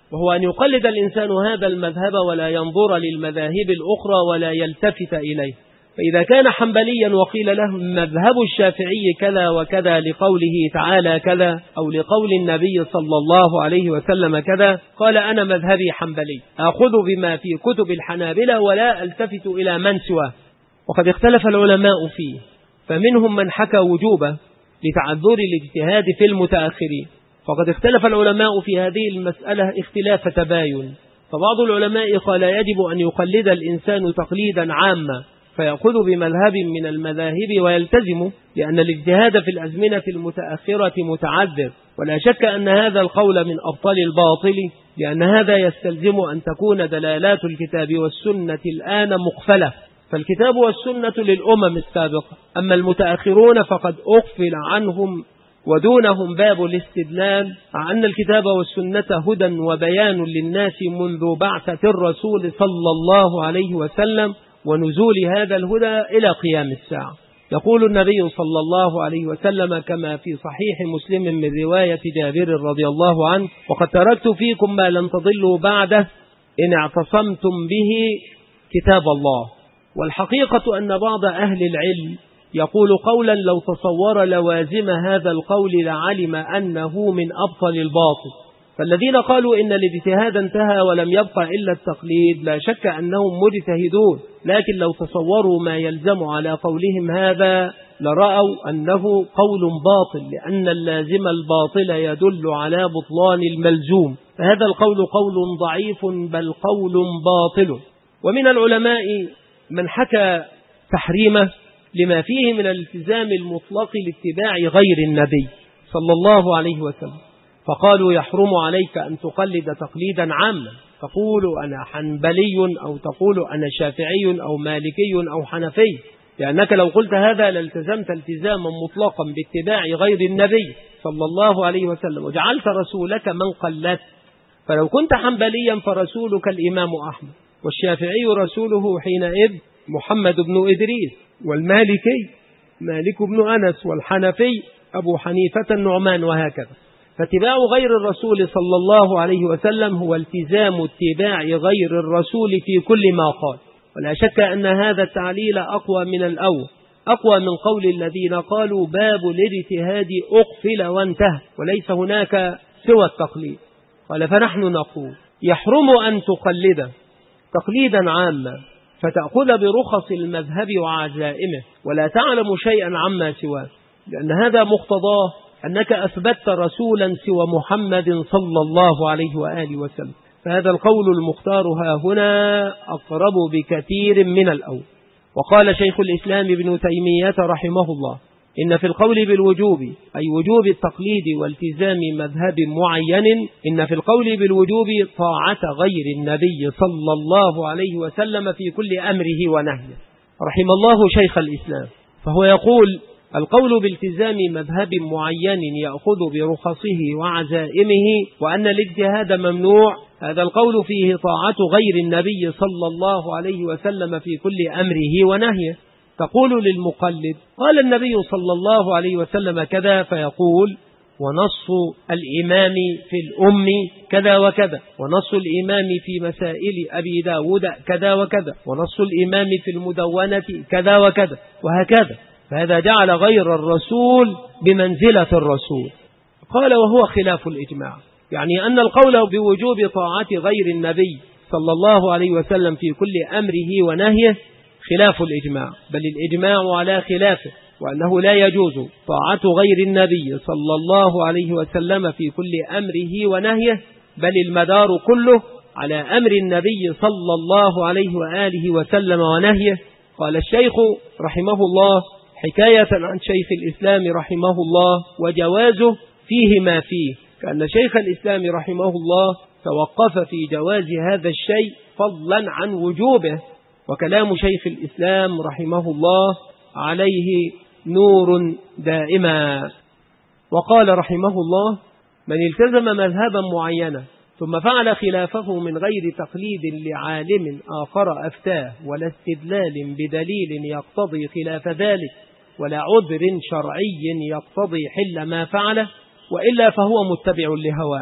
وهو أن يقلد الإنسان هذا المذهب ولا ينظر للمذاهب الأخرى ولا يلتفت إليه. فإذا كان حنبليا وقيل له مذهب الشافعي كذا وكذا لقوله تعالى كذا أو لقول النبي صلى الله عليه وسلم كذا، قال أنا مذهبي حنبلي، أخذ بما في كتب الحنابلة ولا ألتفت إلى من سواه. وقد اختلف العلماء فيه، فمنهم من حكى وجوبه لتعذر الاجتهاد في المتأخرين. فقد اختلف العلماء في هذه المسألة اختلاف تباين، فبعض العلماء قال يجب أن يقلد الإنسان تقليدا عاما فيأخذ بمذهب من المذاهب ويلتزم، لأن الاجتهاد في الأزمنة المتأخرة متعذر. ولا شك أن هذا القول من أبطال الباطل، لأن هذا يستلزم أن تكون دلالات الكتاب والسنة الآن مقفلة، فالكتاب والسنة للأمم السابقة، أما المتأخرون فقد أغفل عنهم ودونهم باب الاستدلال مع أن الكتاب والسنة هدى وبيان للناس منذ بعثة الرسول صلى الله عليه وسلم ونزول هذا الهدى إلى قيام الساعة. يقول النبي صلى الله عليه وسلم كما في صحيح مسلم من رواية جابر رضي الله عنه: وقد تركت فيكم ما لن تضلوا بعده إن اعتصمتم به كتاب الله. والحقيقة أن بعض أهل العلم يقول قولا لو تصور لوازم هذا القول لعلم أنه من أبطل الباطل. فالذين قالوا إن الاجتهاد انتهى ولم يبقى إلا التقليد لا شك أنهم مجتهدون، لكن لو تصوروا ما يلزم على قولهم هذا لرأوا أنه قول باطل، لأن اللازم الباطل يدل على بطلان الملزوم، فهذا القول قول ضعيف بل قول باطل. ومن العلماء من حكى تحريمه لما فيه من الالتزام المطلق لاتباع غير النبي صلى الله عليه وسلم، فقالوا يحرم عليك أن تقلد تقليدا عاما، تقول أنا حنبلي أو تقول أنا شافعي أو مالكي أو حنفي، لأنك لو قلت هذا لالتزمت التزاما مطلقا باتباع غير النبي صلى الله عليه وسلم وجعلت رسولك من قلدت. فلو كنت حنبليا فرسولك الإمام أحمد، والشافعي رسوله حينئذ محمد بن إدريس، والمالكي مالك بن أنس، والحنفي أبو حنيفة النعمان، وهكذا. فاتباع غير الرسول صلى الله عليه وسلم هو التزام اتباع غير الرسول في كل ما قال. ولا شك أن هذا التعليل أقوى من الأول، أقوى من قول الذين قالوا باب الاجتهاد أقفل وانتهى وليس هناك سوى التقليد. قال فنحن نقول يحرم أن تقلد تقليدا عاما فتأخذ برخص المذهب وعزائمه ولا تعلم شيئا عما سواه، لأن هذا مقتضاه أنك أثبتت رسولا سوى محمد صلى الله عليه وآله وسلم. فهذا القول المختار ها هنا أقرب بكثير من الأول. وقال شيخ الإسلام ابن تيمية رحمه الله: إن في القول بالوجوب أي وجوب التقليد والتزام مذهب معين، إن في القول بالوجوب طاعة غير النبي صلى الله عليه وسلم في كل أمره ونهيه. رحم الله شيخ الإسلام، فهو يقول القول بالتزام مذهب معين يأخذ برخصه وعزائمه وأن الاجتهاد ممنوع، هذا القول فيه طاعة غير النبي صلى الله عليه وسلم في كل أمره ونهيه. تقول للمقلد قال النبي صلى الله عليه وسلم كذا، فيقول ونص الإمام في الأم كذا وكذا، ونص الإمام في مسائل أبي داود كذا وكذا، ونص الإمام في المدونة كذا وكذا، وهكذا. فهذا جعل غير الرسول بمنزلة الرسول. قال وهو خلاف الإجماع، يعني أن القول بوجوب طاعة غير النبي صلى الله عليه وسلم في كل أمره ونهيه خلاف الإجماع، بل الإجماع على خلافه، وأنه لا يجوز طاعة غير النبي صلى الله عليه وسلم في كل أمره ونهيه، بل المدار كله على أمر النبي صلى الله عليه وآله وسلم ونهيه. قال الشيخ رحمه الله حكاية عن شيخ الإسلام رحمه الله وجوازه فيه ما فيه، كأن شيخ الإسلام رحمه الله توقف في جواز هذا الشيء فضلا عن وجوبه. وكلام شيخ الإسلام رحمه الله عليه نور دائما. وقال رحمه الله من التزم مذهبا معينا ثم فعل خلافه من غير تقليد لعالم آخر أفتاه ولا استدلال بدليل يقتضي خلاف ذلك ولا عذر شرعي يقتضي حل ما فعله، وإلا فهو متبع لهواه.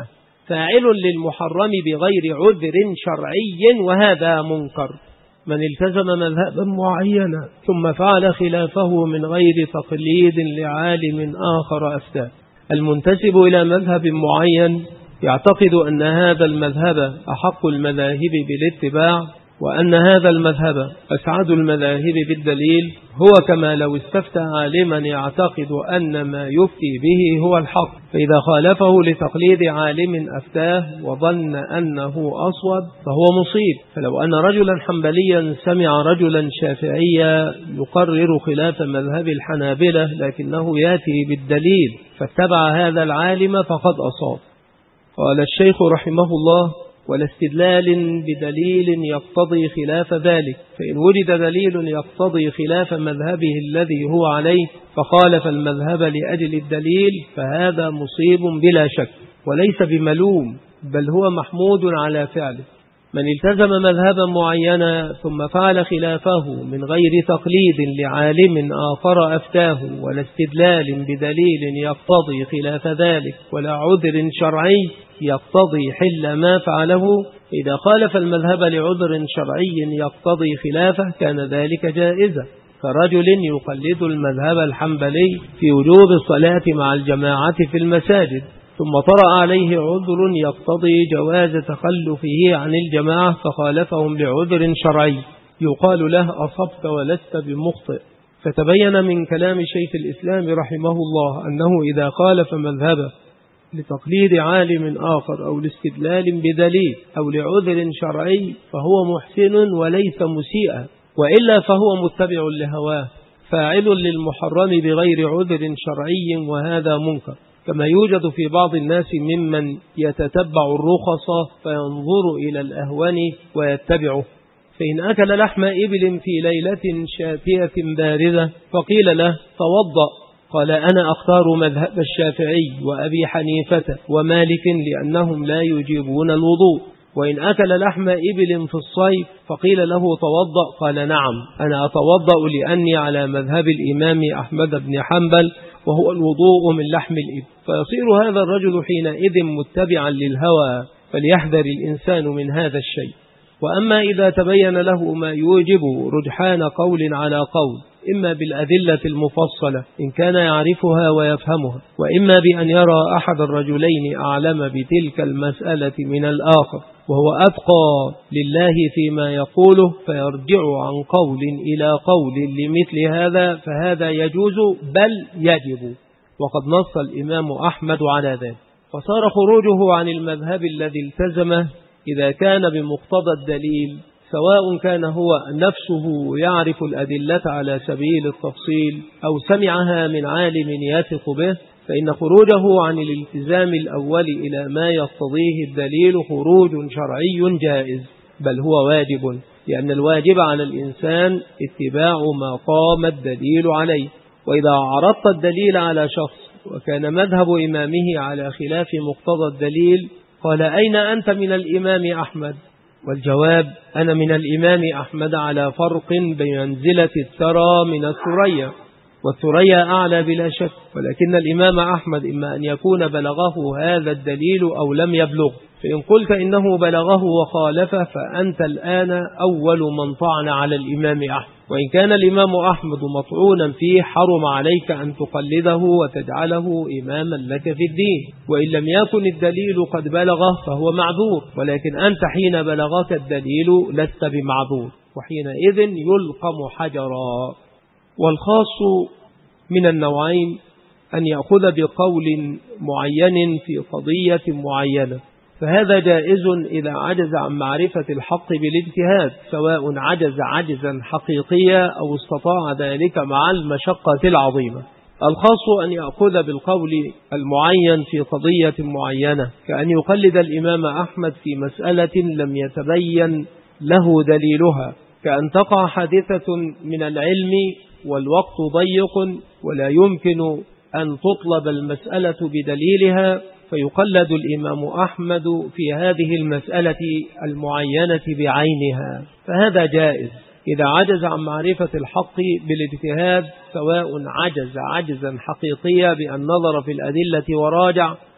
فاعل للمحرم بغير عذر شرعي وهذا منكر. من التزم مذهبا معينا ثم فعل خلافه من غير تقليد لعالم آخر أفتاه. المنتسب إلى مذهب معين يعتقد أن هذا المذهب أحق المذاهب بالاتباع، وأن هذا المذهب أسعد المذاهب بالدليل، هو كما لو استفتى عالما يعتقد أن ما يفتي به هو الحق، فإذا خالفه لتقليد عالم أفتاه وظن أنه أصوب فهو مصيب. فلو أن رجلا حنبليا سمع رجلا شافعيا يقرر خلاف مذهب الحنابلة لكنه يأتي بالدليل فاتبع هذا العالم فقد أصاب. قال الشيخ رحمه الله: ولا استدلال بدليل يقتضي خلاف ذلك، فإن وجد دليل يقتضي خلاف مذهبه الذي هو عليه فخالف المذهب لأجل الدليل فهذا مصيب بلا شك وليس بملوم، بل هو محمود على فعله. من التزم مذهبا معينا ثم فعل خلافه من غير تقليد لعالم آخر أفتاه ولا استدلال بدليل يقتضي خلاف ذلك ولا عذر شرعي يقتضي حل ما فعله، إذا خالف المذهب لعذر شرعي يقتضي خلافه كان ذلك جائزا، كرجل يقلد المذهب الحنبلي في وجوب الصلاة مع الجماعة في المساجد ثم طرأ عليه عذر يقتضي جواز تخلفه عن الجماعة فخالفهم لعذر شرعي، يقال له أصبت ولست بمخطئ. فتبين من كلام شيخ الإسلام رحمه الله أنه إذا خالف مذهبه لتقليد عالم آخر أو لاستدلال بدليل أو لعذر شرعي فهو محسن وليس مسيئا، وإلا فهو متبع لهواه فاعل للمحرم بغير عذر شرعي وهذا منكر. كما يوجد في بعض الناس ممن يتتبع الرخص فينظر إلى الأهون ويتبعه، فإن أكل لحم إبل في ليلة شاتية باردة فقيل له توضأ، قال أنا أختار مذهب الشافعي وأبي حنيفة ومالك لأنهم لا يجيبون الوضوء. وإن أكل لحم إبل في الصيف فقيل له توضأ، قال نعم أنا أتوضأ لأني على مذهب الإمام أحمد بن حنبل وهو الوضوء من لحم الإبل. فيصير هذا الرجل حينئذ متبعا للهوى، فليحذر الإنسان من هذا الشيء. وأما إذا تبين له ما يوجب رجحان قول على قول، إما بالأدلة المفصلة إن كان يعرفها ويفهمها، وإما بأن يرى أحد الرجلين أعلم بتلك المسألة من الآخر وهو أتقى لله فيما يقوله فيرجع عن قول إلى قول لمثل هذا، فهذا يجوز بل يجب، وقد نص الإمام أحمد على ذلك. فصار خروجه عن المذهب الذي التزمه إذا كان بمقتضى الدليل، سواء كان هو نفسه يعرف الأدلة على سبيل التفصيل أو سمعها من عالم يثق به، فإن خروجه عن الالتزام الأول إلى ما يقتضيه الدليل خروج شرعي جائز، بل هو واجب، لأن الواجب على الإنسان اتباع ما قام الدليل عليه. وإذا عرضت الدليل على شخص وكان مذهب إمامه على خلاف مقتضى الدليل قال أين أنت من الإمام أحمد؟ والجواب أنا من الإمام أحمد على فرق بمنزلة الثرى من الثريا، والثريا أعلى بلا شك، ولكن الإمام أحمد إما أن يكون بلغه هذا الدليل أو لم يبلغ، فإن قلت إنه بلغه وخالفه فأنت الآن أول من طعن على الإمام أحمد، وإن كان الإمام أحمد مطعونا فيه حرم عليك أن تقلده وتجعله إماما لك في الدين، وإن لم يكن الدليل قد بلغه فهو معذور، ولكن أنت حين بلغك الدليل لست بمعذور، وحينئذ يلقم حجرا. والخاص من النوعين أن يأخذ بقول معين في قضية معينة، فهذا جائز إذا عجز عن معرفة الحق بالاجتهاد، سواء عجز عجزا حقيقيا أو استطاع ذلك مع المشقة العظيمة. الخاص أن يأخذ بالقول المعين في قضية معينة، كأن يقلد الإمام أحمد في مسألة لم يتبين له دليلها، كأن تقع حادثة من العلم والوقت ضيق ولا يمكن أن تطلب المسألة بدليلها، فيقلد الإمام أحمد في هذه المسألة المعينة بعينها، فهذا جائز إذا عجز عن معرفة الحق بالاجتهاد، سواء عجز عجزا حقيقيا بأن نظر في الأدلة وراجع،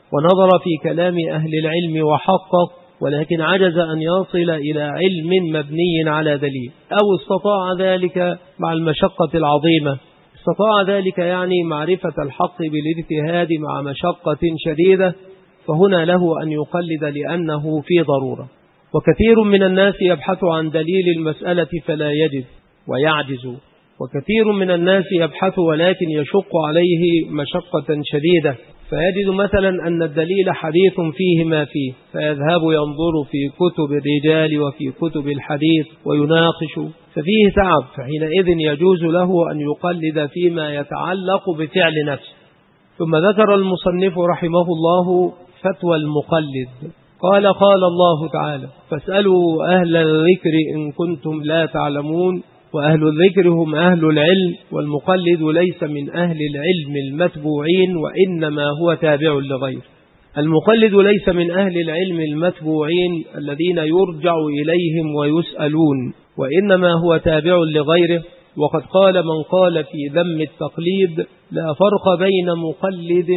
ونظر في كلام أهل العلم وحقق، ولكن عجز أن يصل إلى علم مبني على دليل، أو استطاع ذلك مع المشقة العظيمة. استطاع ذلك يعني معرفة الحق بالاجتهاد مع مشقة شديدة، فهنا له أن يقلد لأنه في ضرورة. وكثير من الناس يبحث عن دليل المسألة فلا يجد ويعجز، وكثير من الناس يبحث ولكن يشق عليه مشقة شديدة، فيجد مثلا أن الدليل حديث فيه ما فيه، فيذهب ينظر في كتب الرجال وفي كتب الحديث ويناقش، ففيه تعب، فحينئذ يجوز له أن يقلد فيما يتعلق بفعل نفسه. ثم ذكر المصنف رحمه الله فتوى المقلد، قال الله تعالى: فاسألوا أهل الذكر إن كنتم لا تعلمون، وأهل الذكر هم أهل العلم، والمقلد ليس من أهل العلم المتبوعين وإنما هو تابع لغيره. المقلد ليس من أهل العلم المتبوعين الذين يرجع إليهم ويسألون، وإنما هو تابع لغيره. وقد قال من قال في ذم التقليد: لا فرق بين مقلد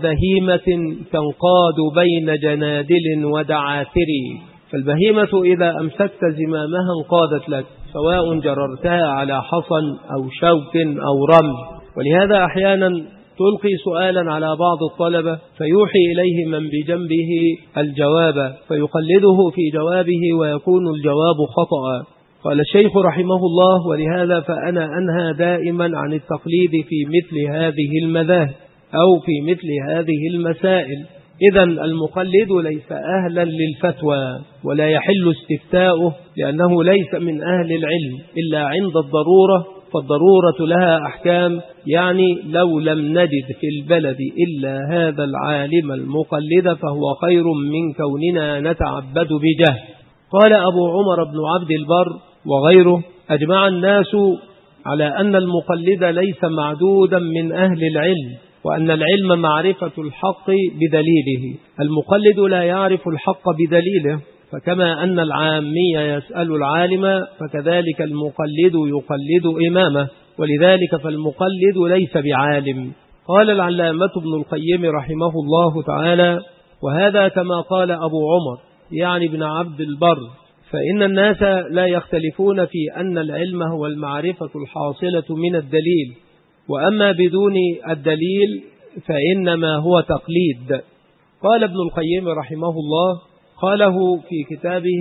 وبهيمة تنقاد بين جنادل ودعاتر. فالبهيمة إذا أمسكت زمامها انقادت لك، سواء جررتها على حصن أو شوك أو رمل. ولهذا أحيانا تلقي سؤالا على بعض الطلبة فيوحي إليه من بجنبه الجواب فيقلده في جوابه ويكون الجواب خطأ. قال الشيخ رحمه الله: ولهذا فأنا أنهى دائما عن التقليد في مثل هذه المذاهب أو في مثل هذه المسائل. إذن المقلد ليس أهلا للفتوى ولا يحل استفتاؤه، لأنه ليس من أهل العلم إلا عند الضرورة، فالضرورة لها أحكام. يعني لو لم نجد في البلد إلا هذا العالم المقلد فهو خير من كوننا نتعبد بجهل. قال أبو عمر بن عبد البر وغيره: أجمع الناس على أن المقلد ليس معدودا من أهل العلم، وأن العلم معرفة الحق بدليله. المقلد لا يعرف الحق بدليله، فكما أن العامي يسأل العالم فكذلك المقلد يقلد إمامه، ولذلك فالمقلد ليس بعالم. قال العلامة ابن القيم رحمه الله تعالى: وهذا كما قال أبو عمر يعني ابن عبد البر، فإن الناس لا يختلفون في أن العلم هو المعرفة الحاصلة من الدليل، وأما بدون الدليل فإنما هو تقليد. قال ابن القيم رحمه الله، قاله في كتابه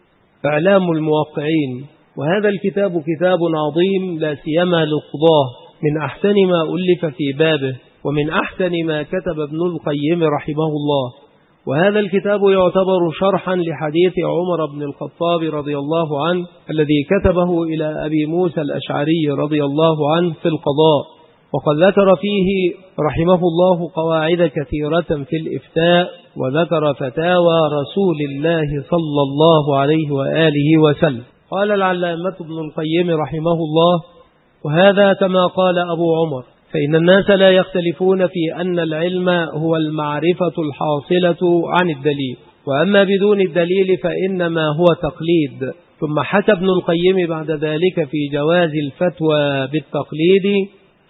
إعلام الموقعين، وهذا الكتاب كتاب عظيم لا سيما للقضاة، من أحسن ما ألف في بابه ومن أحسن ما كتب ابن القيم رحمه الله. وهذا الكتاب يعتبر شرحا لحديث عمر بن الخطاب رضي الله عنه الذي كتبه إلى أبي موسى الأشعري رضي الله عنه في القضاء، وقد ذكر فيه رحمه الله قواعد كثيرة في الإفتاء، وذكر فتاوى رسول الله صلى الله عليه وآله وسلم. قال العلامة ابن القيم رحمه الله: وهذا كما قال أبو عمر، فإن الناس لا يختلفون في أن العلم هو المعرفة الحاصلة عن الدليل، وأما بدون الدليل فإنما هو تقليد. ثم حكى ابن القيم بعد ذلك في جواز الفتوى بالتقليد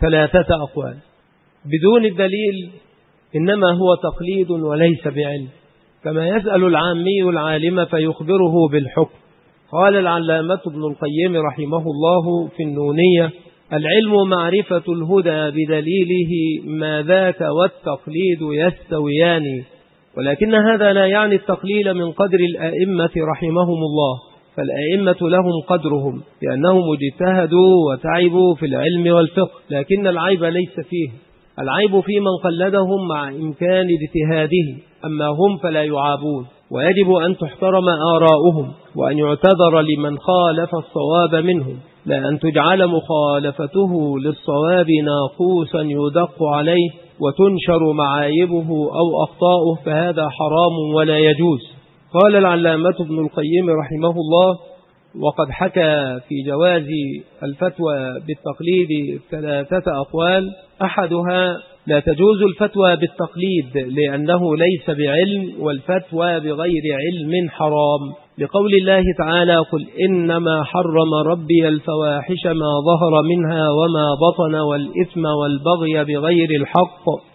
3 أقوال. بدون الدليل إنما هو تقليد وليس بعلم، كما يسأل العامي العالم فيخبره بالحكم. قال العلامة ابن القيم رحمه الله في النونية: العلم معرفة الهدى بدليله، ما ذاك والتقليد يستويان. ولكن هذا لا يعني التقليل من قدر الأئمة رحمهم الله، فالأئمة لهم قدرهم لأنهم اجتهدوا وتعبوا في العلم والفقه، لكن العيب ليس فيه، العيب في من قلدهم مع إمكان اجتهاده، أما هم فلا يعابون، ويجب أن تحترم آراؤهم وأن يعتذر لمن خالف الصواب منهم، لا أن تجعل مخالفته للصواب ناقوسا يدق عليه وتنشر معايبه أو أخطاؤه، فهذا حرام ولا يجوز. قال العلامة ابن القيم رحمه الله: وقد حكى في جواز الفتوى بالتقليد 3 أقوال. أحدها: لا تجوز الفتوى بالتقليد لأنه ليس بعلم، والفتوى بغير علم حرام، لقول الله تعالى: قل إنما حرم ربي الفواحش ما ظهر منها وما بطن والإثم والبغي بغير الحق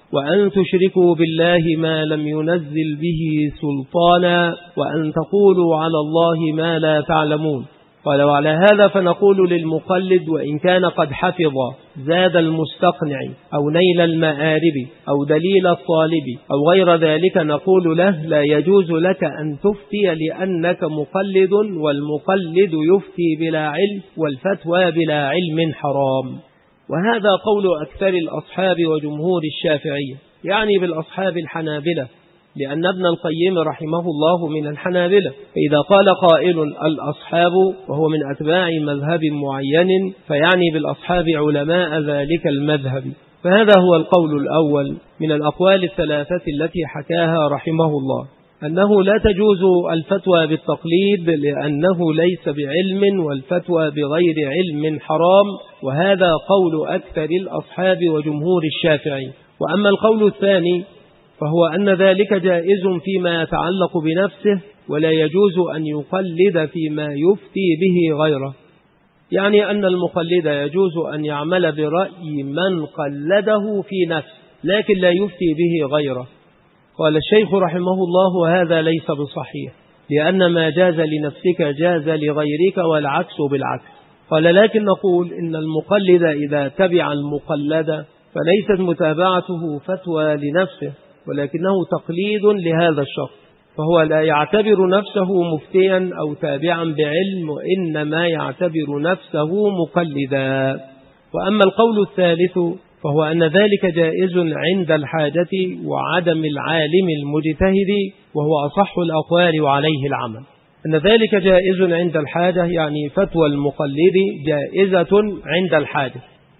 وأن تشركوا بالله ما لم ينزل به سلطانا وأن تقولوا على الله ما لا تعلمون. قال وعلى هذا فنقول للمقلد وإن كان قد حفظ زاد المستقنع أو نيل المآرب أو دليل الطالب أو غير ذلك، نقول له لا يجوز لك أن تفتي لأنك مقلد، والمقلد يفتي بلا علم، والفتوى بلا علم حرام. وهذا قول أكثر الأصحاب وجمهور الشافعية، يعني بالأصحاب الحنابلة، لأن ابن القيم رحمه الله من الحنابلة. فإذا قال قائل الأصحاب وهو من أتباع مذهب معين فيعني بالأصحاب علماء ذلك المذهب. فهذا هو القول الأول من الأقوال الثلاثة التي حكاها رحمه الله، أنه لا تجوز الفتوى بالتقليد لأنه ليس بعلم، والفتوى بغير علم حرام، وهذا قول أكثر الأصحاب وجمهور الشافعي. وأما القول الثاني فهو أن ذلك جائز فيما يتعلق بنفسه، ولا يجوز أن يقلد فيما يفتي به غيره، يعني أن المقلد يجوز أن يعمل برأي من قلده في نفسه لكن لا يفتي به غيره. قال الشيخ رحمه الله وهذا ليس بصحيح، لأن ما جاز لنفسك جاز لغيرك والعكس بالعكس. قال لكن نقول إن المقلد إذا تبع المقلد فليست متابعته فتوى لنفسه، ولكنه تقليد لهذا الشخص، فهو لا يعتبر نفسه مفتيا أو تابعا بعلم، وإنما يعتبر نفسه مقلدا. وأما القول الثالث فهو أن ذلك جائز عند الحاجة وعدم العالم المجتهد، وهو أصح الأقوال وعليه العمل. أن ذلك جائز عند الحاجة، يعني فتوى المقلد جائزة عند الحاجة،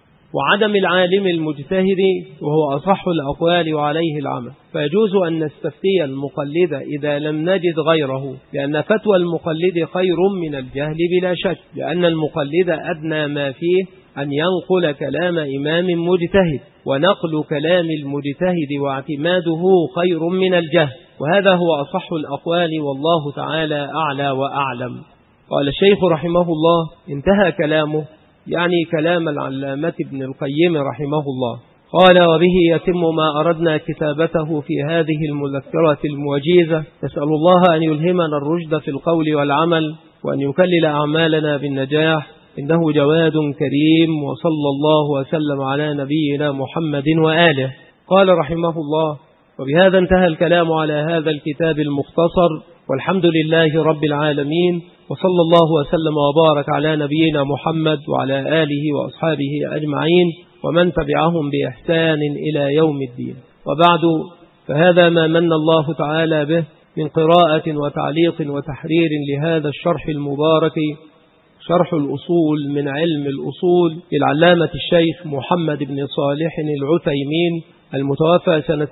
وعدم العالم المجتهد وهو أصح الأقوال وعليه العمل. فيجوز أن نستفتي المقلد إذا لم نجد غيره، لأن فتوى المقلد خير من الجهل بلا شك، لأن المقلد أدنى ما فيه أن ينقل كلام إمام مجتهد، ونقل كلام المجتهد واعتماده خير من الجهل، وهذا هو أصح الأقوال والله تعالى أعلى وأعلم. قال الشيخ رحمه الله انتهى كلامه، يعني كلام العلامة ابن القيم رحمه الله. قال وبه يتم ما أردنا كتابته في هذه المذكرة الموجيزة. نسأل الله أن يلهمنا الرشد في القول والعمل، وأن يكلل أعمالنا بالنجاح، إنه جواد كريم. وصلى الله وسلم على نبينا محمد وآله. قال رحمه الله وبهذا انتهى الكلام على هذا الكتاب المختصر، والحمد لله رب العالمين، وصلى الله وسلم وبارك على نبينا محمد وعلى آله وأصحابه أجمعين، ومن تبعهم بإحسان إلى يوم الدين. وبعد، فهذا ما من الله تعالى به من قراءة وتعليق وتحرير لهذا الشرح المبارك، شرح الأصول من علم الأصول للعلامة الشيخ محمد بن صالح العثيمين، المتوفى سنة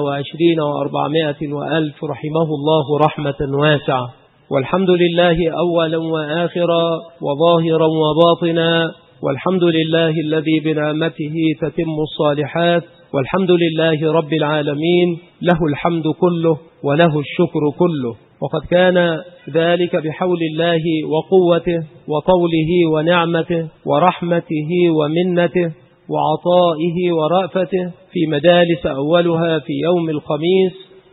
21 و400 وألف، رحمه الله رحمة واسعة. والحمد لله أولا وآخرا وظاهرا وباطنا، والحمد لله الذي بنعمته تتم الصالحات، والحمد لله رب العالمين، له الحمد كله وله الشكر كله. وقد كان ذلك بحول الله وقوته وطوله ونعمته ورحمته ومنته وعطائه ورأفته في مجالس أولها في يوم الخميس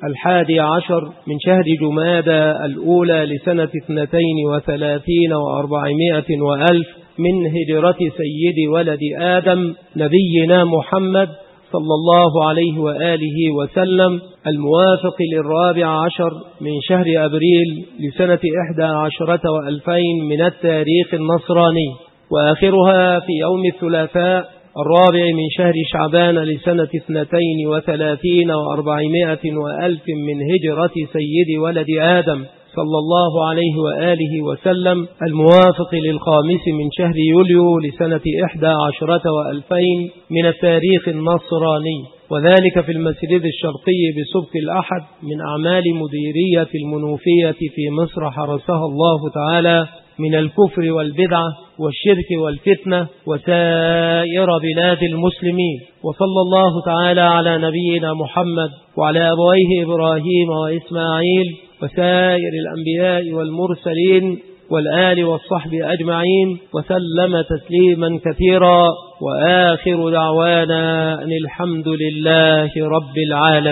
11 من شهر جمادى الأولى لسنة 32 و400 وألف من هجرة سيد ولد آدم نبينا محمد صلى الله عليه وآله وسلم، الموافق 14 من شهر أبريل لسنة 11 و2000 من التاريخ النصراني، وآخرها في يوم الثلاثاء 4 من شهر شعبان لسنة 32 و400 وألف من هجرة سيد ولد آدم صلى الله عليه وآله وسلم، الموافق 5 من شهر يوليو لسنة 11 و2000 من التاريخ النصراني، وذلك في المسجد الشرقي بسبك الأحد من أعمال مديرية المنوفية في مصر، حرسها الله تعالى من الكفر والبدعة والشرك والفتنة وسائر بلاد المسلمين. وصلى الله تعالى على نبينا محمد وعلى أبويه إبراهيم وإسماعيل وسائر الأنبياء والمرسلين والآل والصحب أجمعين، وسلم تسليما كثيرا، وآخر دعوانا أن الحمد لله رب العالمين.